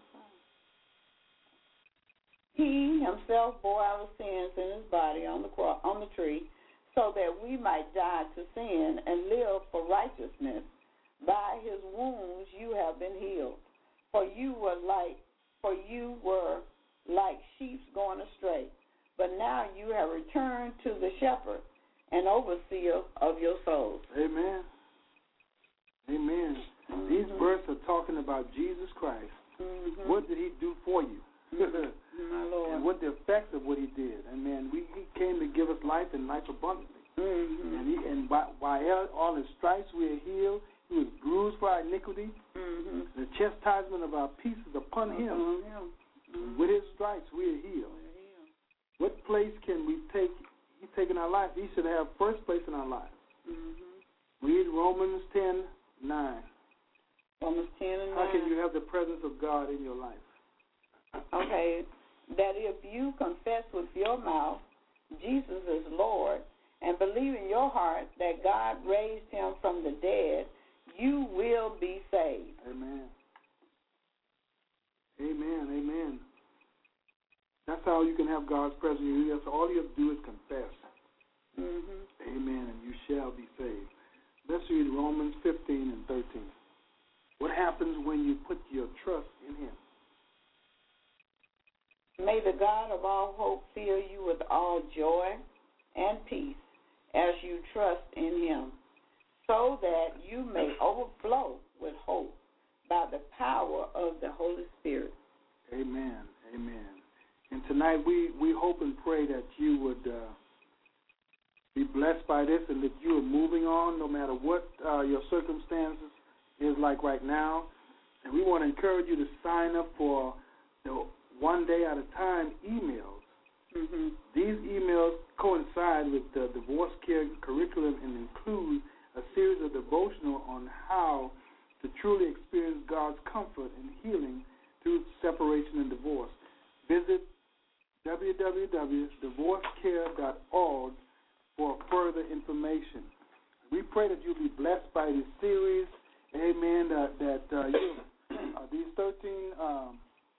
He himself bore our sins in his body on the cross, on the tree, so that we might die to sin and live for righteousness. By his wounds you have been healed. For you were like, for you were like sheep going astray, but now you have returned to the shepherd and overseer of your souls. Amen. Amen. Mm-hmm. These verses are talking about Jesus Christ. Mm-hmm. What did he do for you? My Lord. And what the effects of what he did. Amen. We, he came to give us life and life abundantly. Mm-hmm. And, he, and by, by all his stripes we are healed. He was bruised for our iniquity. Mm-hmm. The chastisement of our peace is upon him. Mm-hmm. With his stripes we are healed. Mm-hmm. What place can we take? He take in our life. He should have first place in our life. Mm-hmm. Read Romans ten nine. Romans ten and nine. How can you have the presence of God in your life? Okay, that if you confess with your mouth Jesus is Lord and believe in your heart that God raised him from the dead, you will be saved. Amen. Amen. Amen. That's how you can have God's presence in you. That's all you have to do is confess. Mm-hmm. Amen. And you shall be saved. Let's read Romans fifteen and thirteen. What happens when you put your trust in him? May the God of all hope fill you with all joy and peace as you trust in him, so that you may overflow with hope by the power of the Holy Spirit. Amen. Amen. And tonight we, we hope and pray that you would uh, be blessed by this and that you are moving on no matter what uh, your circumstances is like right now. And we want to encourage you to sign up for the One Day at a Time emails. Mm-hmm. These emails coincide with the divorce care curriculum and include a series of devotional on how to truly experience God's comfort and healing through separation and divorce. Visit w w w dot divorce care dot org for further information. We pray that you'll be blessed by this series. Amen. Uh, that uh, you, uh, these thirteen um,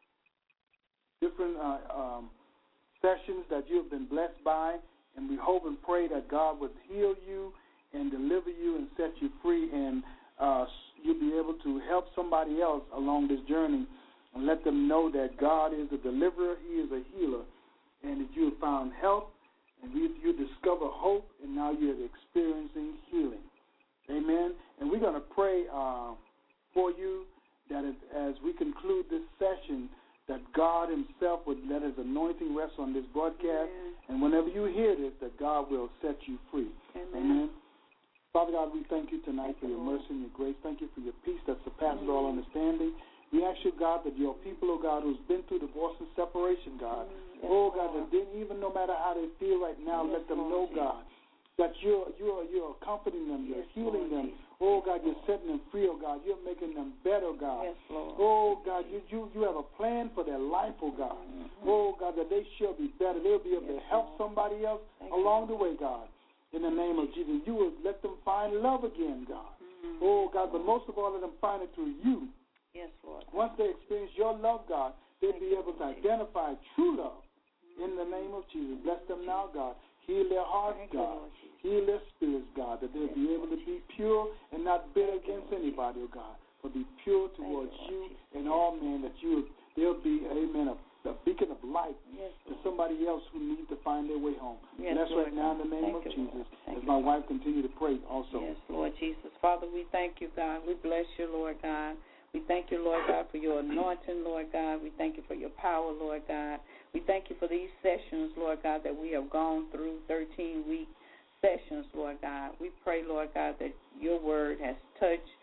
different uh, um, sessions that you have been blessed by, and we hope and pray that God would heal you and deliver you and set you free, and uh, you'll be able to help somebody else along this journey and let them know that God is a deliverer, he is a healer, and that you have found help, and you, you discover hope, and now you're experiencing healing. Amen. And we're going to pray uh, for you that as, as we conclude this session, that God himself would let his anointing rest on this broadcast. Amen. And whenever you hear this, that God will set you free. Amen. Amen. Father God, we thank you tonight thank for your Lord. mercy and your grace. Thank you for your peace that surpasses Amen. all understanding. We ask you, God, that your people, oh God, who's been through divorce and separation, God, yes, oh God, Lord. that didn't even no matter how they feel right now, yes, let them Lord, know, Jesus. God, that you're you're you're comforting them, you're yes, healing Lord, them. Jesus. Oh God, you're setting them free, oh God. You're making them better, God. Yes, Lord. Oh God, you you you have a plan for their life, oh God. Mm-hmm. Oh God, that they shall be better. They'll be able yes, to help Lord. somebody else Thank along you. the way, God. In the name of Jesus, you will let them find love again, God. Mm-hmm. Oh God, but most of all, let them find it through you. Yes, Lord. Once they experience your love, God, they'll Thank be able to Jesus. identify true love. Mm-hmm. In the name of Jesus, bless them now, God. Heal their hearts, Thank God. You, Heal their spirits, God, that they'll yes, be able to be pure and not bitter against anybody, oh God, but be pure towards you, you and all men, that you they'll be, amen, a, a beacon of light yes, to somebody else who needs to find their way home. Yes, Bless Lord, right now in the name thank of you, Jesus, as you, my wife continue to pray also. Yes, Lord Jesus. Father, we thank you, God. We bless you, Lord God. We thank you, Lord God, for your anointing, Lord God. We thank you for your power, Lord God. We thank you for these sessions, Lord God, that we have gone through, thirteen-week sessions, Lord God. We pray, Lord God, that your word has touched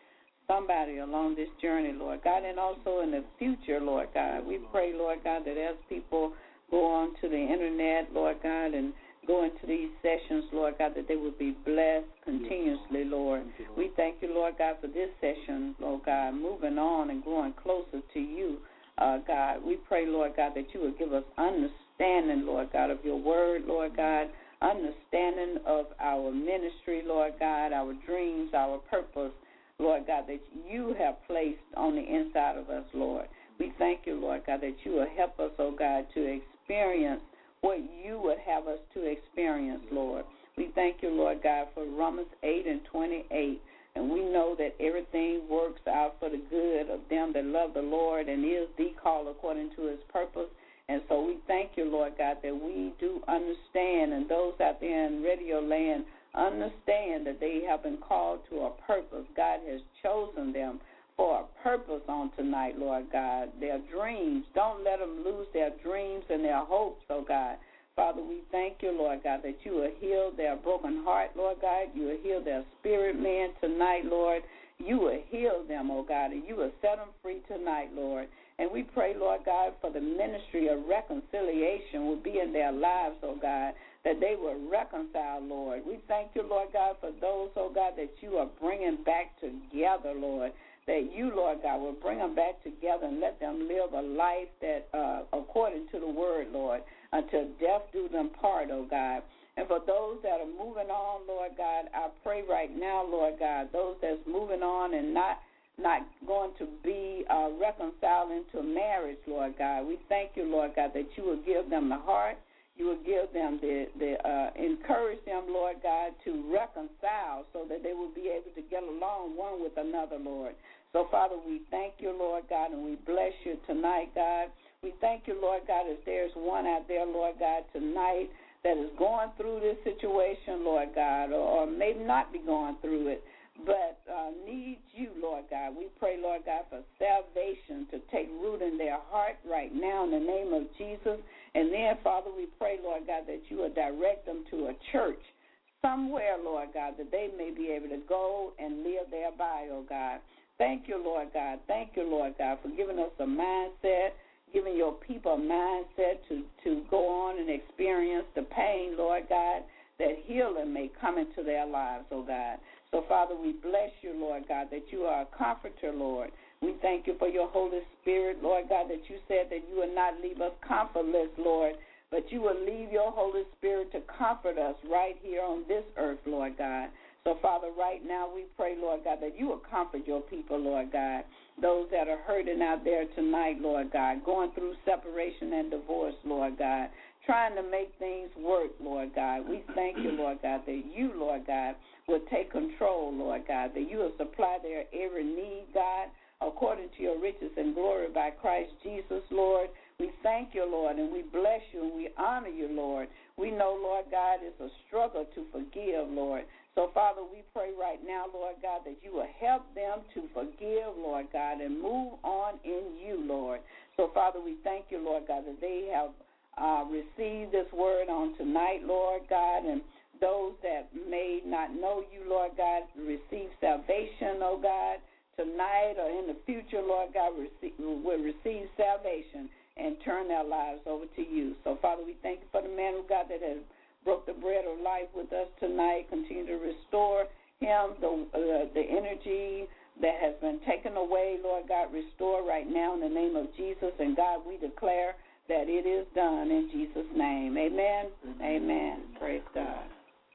somebody along this journey, Lord God, and also in the future, Lord God. We pray, Lord God, that as people go on to the internet, Lord God, and go into these sessions, Lord God, that they will be blessed continuously, Lord. We thank you, Lord God, for this session, Lord God, moving on and growing closer to you, uh, God. We pray, Lord God, that you will give us understanding, Lord God, of your word, Lord God, understanding of our ministry, Lord God, our dreams, our purpose, Lord God, that you have placed on the inside of us, Lord. We thank you, Lord God, that you will help us, oh God, to experience what you would have us to experience, Lord. We thank you, Lord God, for Romans eight and twenty-eight. And we know that everything works out for the good of them that love the Lord and is the call according to his purpose. And so we thank you, Lord God, that we do understand, and those out there in radio land understand that they have been called to a purpose. God has chosen them for a purpose on tonight, Lord God. Their dreams, don't let them lose their dreams and their hopes, oh God. Father, we thank you, Lord God, that you will heal their broken heart, Lord God. You will heal their spirit man tonight, Lord. You will heal them, oh God, and you will set them free tonight, Lord. And we pray, Lord God, for the ministry of reconciliation will be in their lives, oh God, that they will reconcile, Lord. We thank you, Lord God, for those, oh God, that you are bringing back together, Lord, that you, Lord God, will bring them back together and let them live a life that, uh, according to the word, Lord, until death do them part, oh God. And for those that are moving on, Lord God, I pray right now, Lord God, those that's moving on and not not going to be uh, reconciled into marriage, Lord God. We thank you, Lord God, that you will give them the heart. You will give them the, the uh, encourage them, Lord God, to reconcile so that they will be able to get along one with another, Lord. So, Father, we thank you, Lord God, and we bless you tonight, God. We thank you, Lord God, if there's one out there, Lord God, tonight that is going through this situation, Lord God, or, or maybe not be going through it, but uh, needs you, Lord God. We pray, Lord God, for salvation to take root in their heart right now in the name of Jesus. And then, Father, we pray, Lord God, that you will direct them to a church somewhere, Lord God, that they may be able to go and live thereby, oh God. Thank you, Lord God. Thank you, Lord God, for giving us a mindset, giving your people a mindset to, to go on and experience the pain, Lord God, that healing may come into their lives, oh God. So, Father, we bless you, Lord God, that you are a comforter, Lord. We thank you for your Holy Spirit, Lord God, that you said that you will not leave us comfortless, Lord, but you will leave your Holy Spirit to comfort us right here on this earth, Lord God. So, Father, right now we pray, Lord God, that you will comfort your people, Lord God, those that are hurting out there tonight, Lord God, going through separation and divorce, Lord God, trying to make things work, Lord God. We thank you, Lord God, that you, Lord God, will take control, Lord God, that you will supply their every need, God, according to your riches and glory by Christ Jesus, Lord. We thank you, Lord, and we bless you and we honor you, Lord. We know, Lord God, it's a struggle to forgive, Lord. So, Father, we pray right now, Lord God, that you will help them to forgive, Lord God, and move on in you, Lord. So, Father, we thank you, Lord God, that they have uh, received this word on tonight, Lord God, and those that may not know you, Lord God, receive salvation, oh God, tonight or in the future, Lord God, receive, will receive salvation and turn their lives over to you. So, Father, we thank you for the man of God that has broke the bread of life with us tonight. Continue to restore him the uh, the energy that has been taken away, Lord God. Restore right now in the name of Jesus. And, God, we declare that it is done in Jesus' name. Amen. Amen. Amen. Praise God.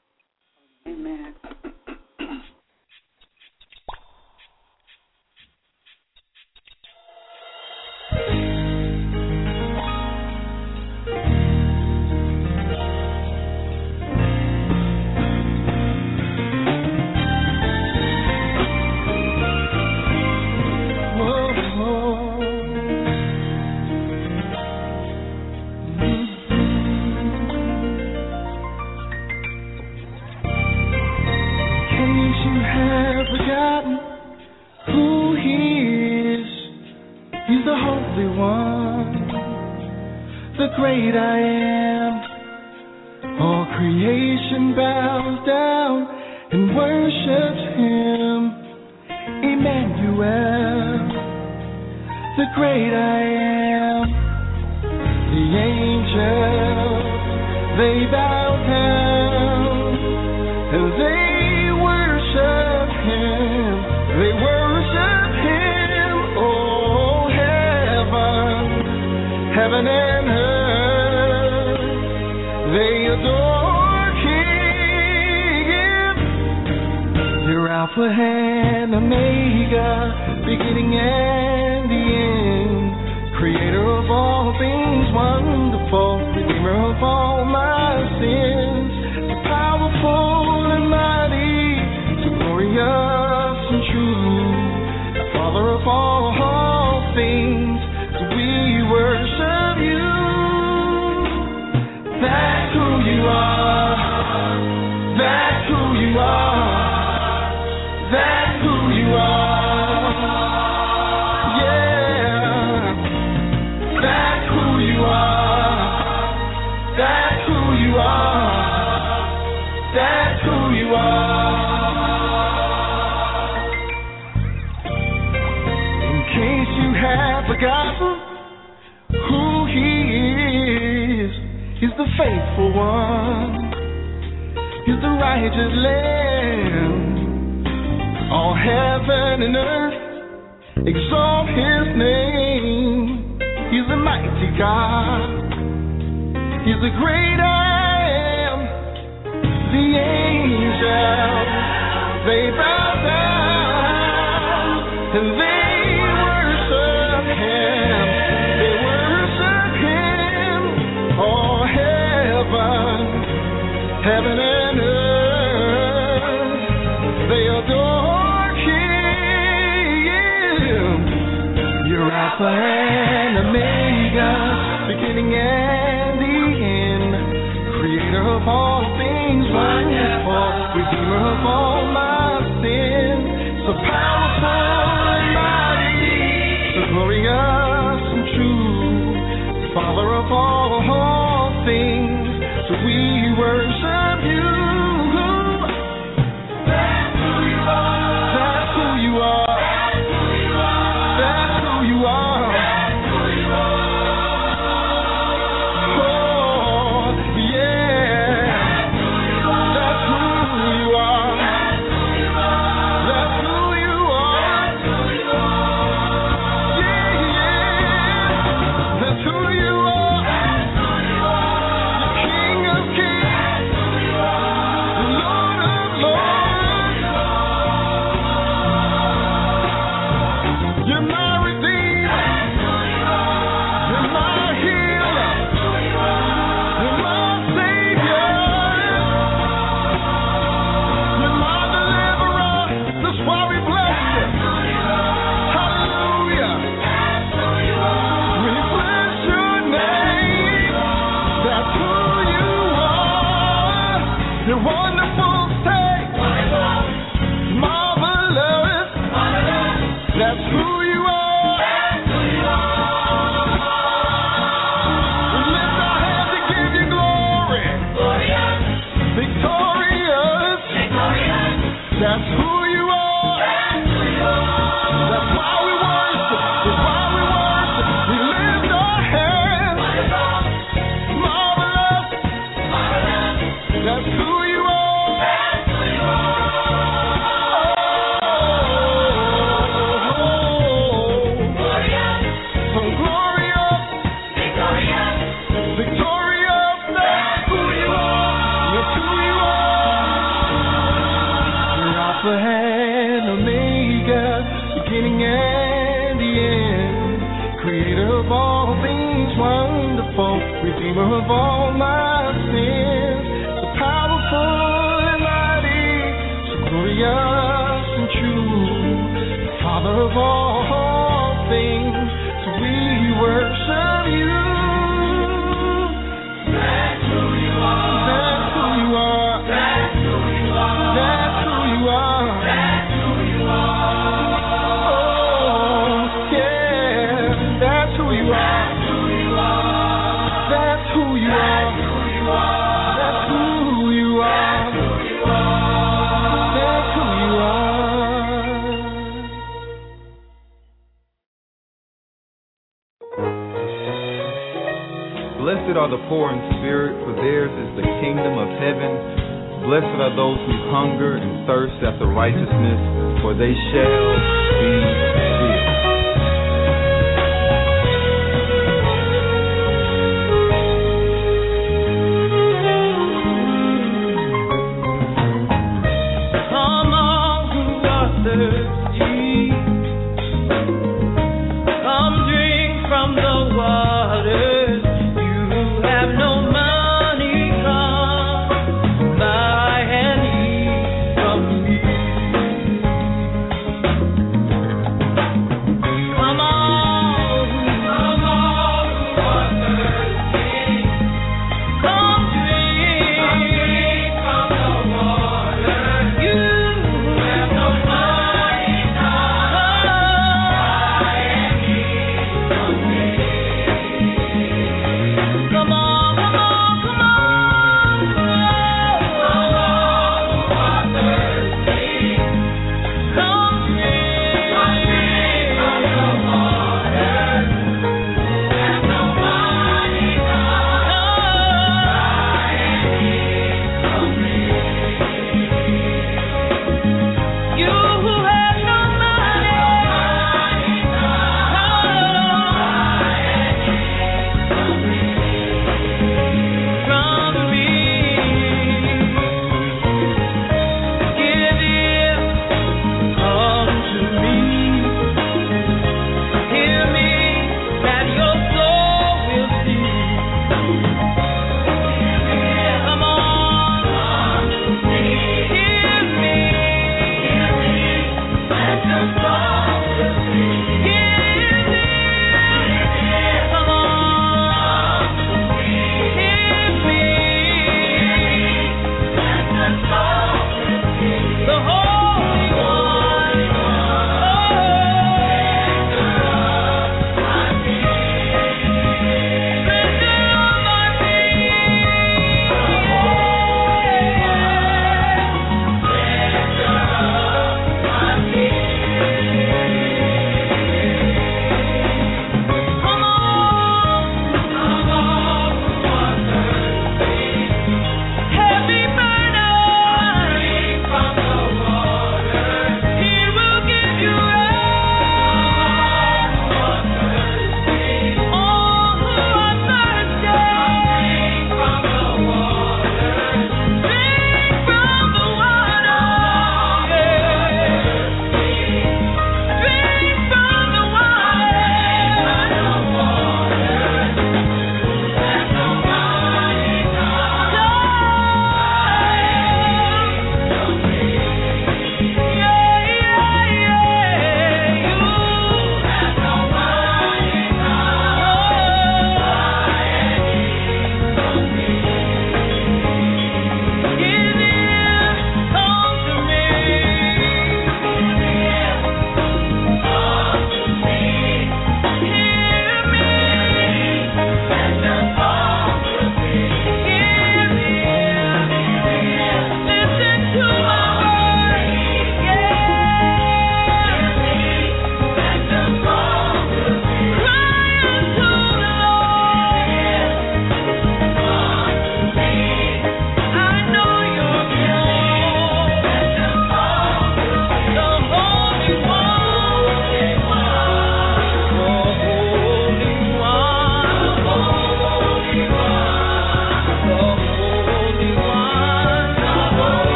Amen. Great I am, all creation bows down and worships him. Emmanuel, Emmanuel, the great I am. The angels, they bow down and they worship Him. They worship Him. Oh, heaven, heaven and earth, they adore Him. You're Alpha and Omega, beginning and the end. Creator of all things wonderful, Redeemer of all my sins, so powerful and mighty, so glorious and true, Father of all, all things, so we worship You. That's who You are, that's who You are, that's who You are. That's who You are. In case you have forgotten who He is, He's the faithful one, He's the righteous Lamb. All heaven and earth exalt His name. He's the mighty God, He's the great I am. The angels, they bow down and they worship Him. They worship Him. Oh, heaven, heaven and earth, they adore Him. You're Alpha and Omega, beginning and the end. Creator of all things wonderful, Redeemer of all my sins, so powerful and mighty, so glorious and true, Father of all, all things, so we worship You. That's who You are. That's who You are. That's who You are. That's who You are. Redeemer of all my sins, so powerful and mighty, so glorious and true, Father of all, all things, so we worship You. That's who You are. That's who You are. That's who You are. That's who You are. That's who You are. Oh, yeah, that's who You are. That's who You are. That's who You are. That's who You are. Blessed are the poor in spirit, for theirs is the kingdom of heaven. Blessed are those who hunger and thirst after righteousness, for they shall be filled. Come all who are thirsty, come drink from the waters. You have no money, come buy and eat from me.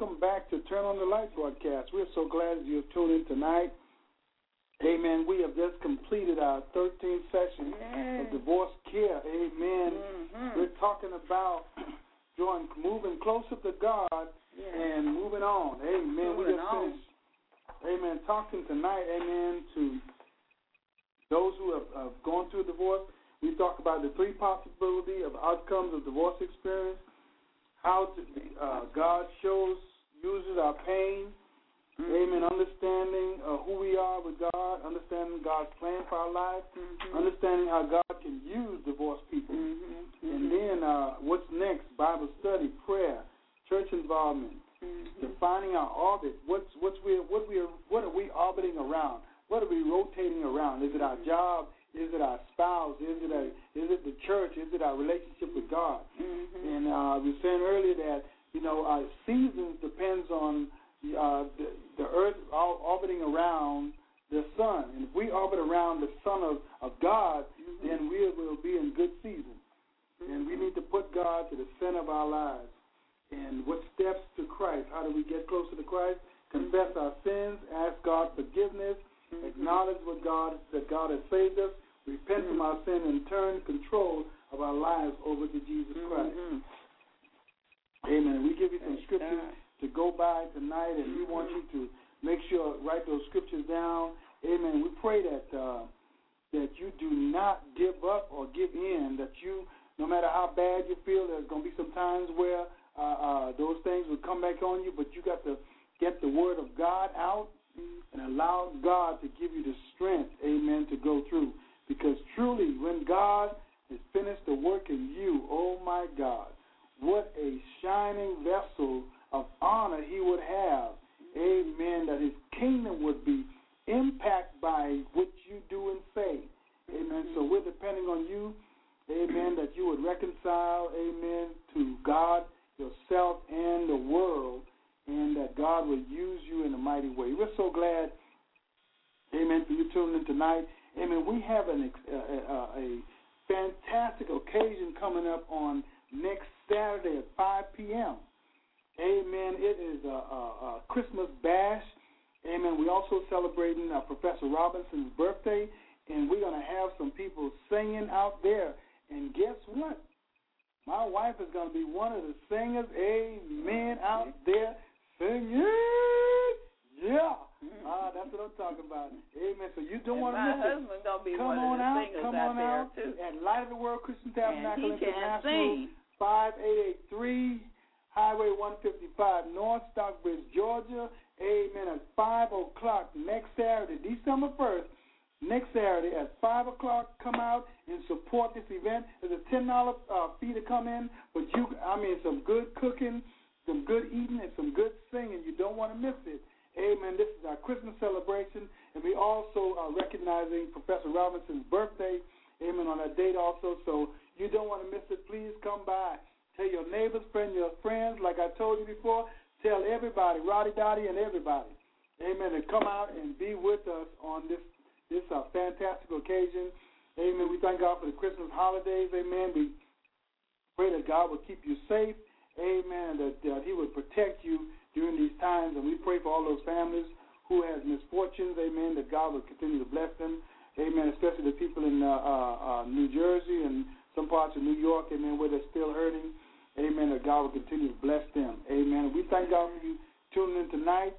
welcome back to Turn on the Light broadcast. We're so glad that you've tuned in tonight. Amen. We have just completed our thirteenth session yes. of divorce care. Amen. Mm-hmm. We're talking about drawing, moving closer to God yes. and moving on. Amen. Moving we just on. finished, amen, talking tonight, amen, to those who have, have gone through divorce. We talked about the three possibilities of outcomes of divorce experience, how to, uh, God shows, uses our pain, mm-hmm. amen, understanding uh, who we are with God, understanding God's plan for our life, mm-hmm. understanding how God can use divorced people. Mm-hmm. And then uh, what's next? Bible study, prayer, church involvement, mm-hmm. defining our orbit. What's what's we what we are what are we orbiting around? What are we rotating around? Is it our job? Is it our spouse? Is it a, is it the church? Is it our relationship with God? Mm-hmm. And uh, we were saying earlier that, you know, our seasons depends on uh, the, the earth orbiting around the sun. And if we orbit around the sun of, of God, mm-hmm. then we will be in good season. Mm-hmm. And we need to put God to the center of our lives. And what steps to Christ? How do we get closer to Christ? Confess our sins, ask God forgiveness, mm-hmm. acknowledge what God that God has saved us, repent mm-hmm. from our sin, and turn control of our lives over to Jesus Christ. Mm-hmm. Amen. We give you some scriptures to go by tonight, and we want you to make sure write those scriptures down. Amen. We pray that uh, that you do not give up or give in. That you, no matter how bad you feel, there's going to be some times where uh, uh, those things will come back on you, but you got to get the word of God out and allow God to give you the strength, amen, to go through. Because truly, when God has finished the work in you, oh my God, what a shining vessel of honor he would have, amen, that his kingdom would be impacted by what you do and say, amen. So we're depending on you, amen, that you would reconcile, amen, to God, yourself, and the world, and that God will use you in a mighty way. We're so glad, amen, for you tuning in tonight. Amen. We have an, uh, uh, a fantastic occasion coming up on next Saturday at five p.m. Amen. It is a, a, a Christmas bash. Amen. We're also celebrating uh, Professor Robinson's birthday, and we're going to have some people singing out there. And guess what? My wife is going to be one of the singers, amen, out there singing. Yeah. Mm-hmm. Ah, that's what I'm talking about. Amen. So you don't want to miss it. My husband's going to be come one on of the out, singers come out on there, out too. At Light of the World Christian Tabernacle International, sing. five eight eight three Highway one fifty-five, North Stockbridge, Georgia. Amen. At five o'clock next Saturday, December first, next Saturday at five o'clock, come out and support this event. There's a ten dollars uh, fee to come in, but you, I mean, some good cooking, some good eating, and some good singing. You don't want to miss it. Amen. This is our Christmas celebration, and we also are recognizing Professor Robinson's birthday, amen, on that date also. So you don't want to miss it. Please come by. Tell your neighbors, friend your friends, like I told you before. Tell everybody, Roddy Dottie and everybody, amen, to come out and be with us on this this uh, fantastic occasion. Amen. We thank God for the Christmas holidays. Amen. We pray that God will keep you safe. Amen. That, that he would protect you during these times, and we pray for all those families who has misfortunes, amen, that God will continue to bless them, amen, especially the people in uh, uh, uh, New Jersey and some parts of New York, amen, where they're still hurting, amen, that God will continue to bless them, amen. And we thank God for you tuning in tonight,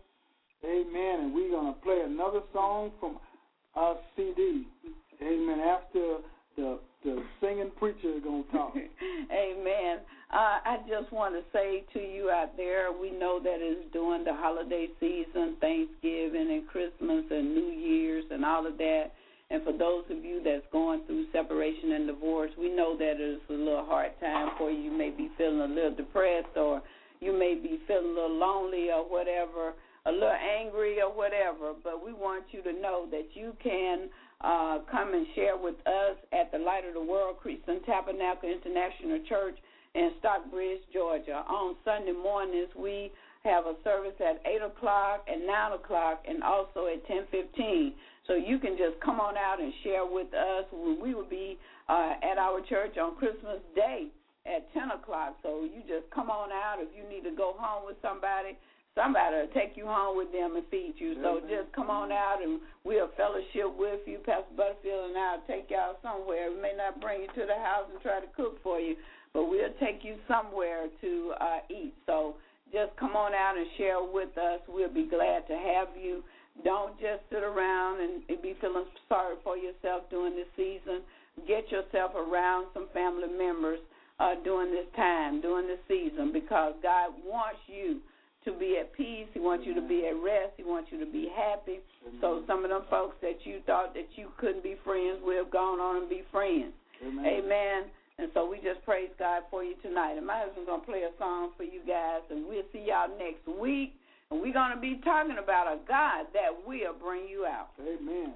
amen, and we're going to play another song from our C D, amen, after the, the singing preacher is going to talk. Amen. Uh, I just want to say to you out there, we know that it's during the holiday season, Thanksgiving and Christmas and New Year's and all of that. And for those of you that's going through separation and divorce, we know that it's a little hard time for you. You may be feeling a little depressed, or you may be feeling a little lonely or whatever, a little angry or whatever. But we want you to know that you can uh, come and share with us at the Light of the World Christian Tabernacle International Church in Stockbridge, Georgia. On Sunday mornings, we have a service at eight o'clock, at nine o'clock, and also at ten fifteen. So you can just come on out and share with us. We will be uh, at our church on Christmas Day, at ten o'clock. So you just come on out. If you need to go home with somebody, somebody will take you home with them and feed you. So Amen. just come on out, and we'll fellowship with you. Pastor Butterfield and I will take y'all somewhere. We may not bring you to the house and try to cook for you, but we'll take you somewhere to uh, eat. So just come on out and share with us. We'll be glad to have you. Don't just sit around and be feeling sorry for yourself during this season. Get yourself around some family members uh, during this time, during this season, because God wants you to be at peace. He wants you to be at rest. He wants you to be happy. Amen. So some of them folks that you thought that you couldn't be friends with, gone on and be friends. Amen. Amen. And so we just praise God for you tonight. And my husband's going to play a song for you guys, and we'll see y'all next week. And we're going to be talking about a God that will bring you out. Amen.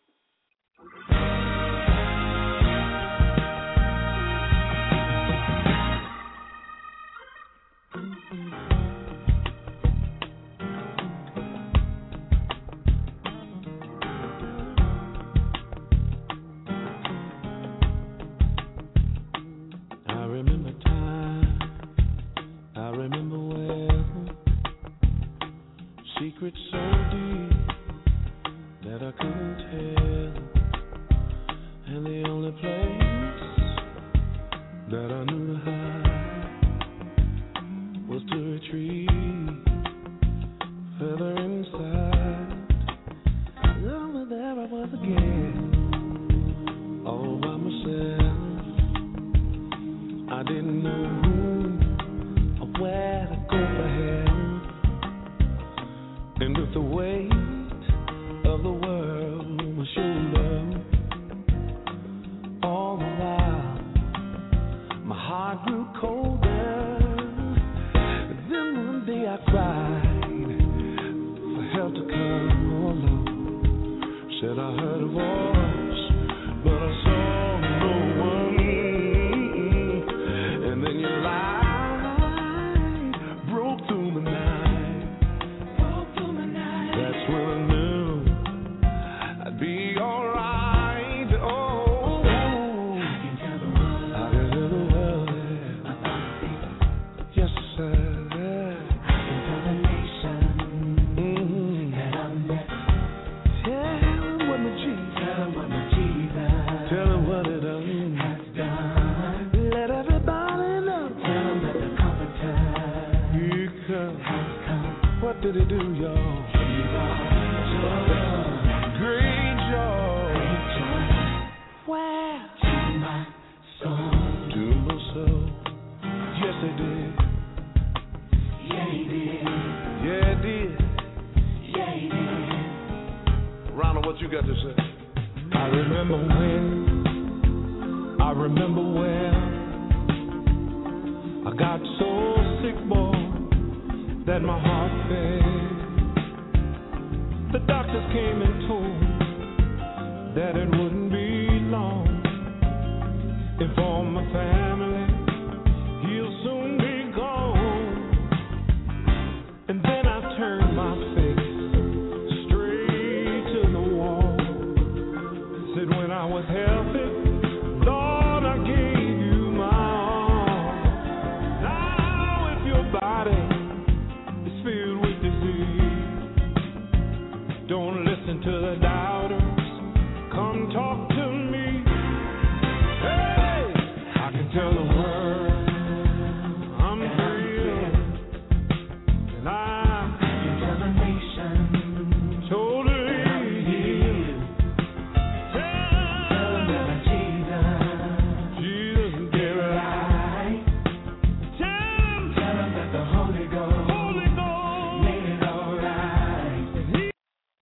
I remember time, I remember well, secrets so deep that I couldn't tell, and the only place that I knew to hide was to retreat further inside. Oh, there I was again, all by myself. I didn't know where to go for help, and with the weight of the world on my shoulder, all the while my heart grew colder. Then one day I cried for help to come, oh Lord. Said I heard a voice, but I saw no one. And then your light broke through the night. Broke through the night. That's when I knew I'd be alright. Oh, I can tell the world. I can tell the world. About things. Yes, sir. I can tell the nation mm-hmm. that I'm next. Tell them what my Jesus. Tell them what my Jesus. Tell them what it done. Has done. Let everybody know. Tell them that the Comforter he come. Has come. What did he do, y'all? He brought joy. Great joy. Great joy. Where? To my soul. To my soul. Yes, he did. Yeah, he did. Yeah, he did. Yeah, he did. Ronald, what you got to say? I remember when, I remember when I got so sick, boy, that my heart failed. The doctors came and told that it wouldn't be long. Informed my family, he'll soon be gone. And then I turned my face straight to the wall. Said when I was healthy, Lord, I gave you my all. Now if your body is filled with disease, don't listen to the doubters. Come talk to me. Hey, I can tell the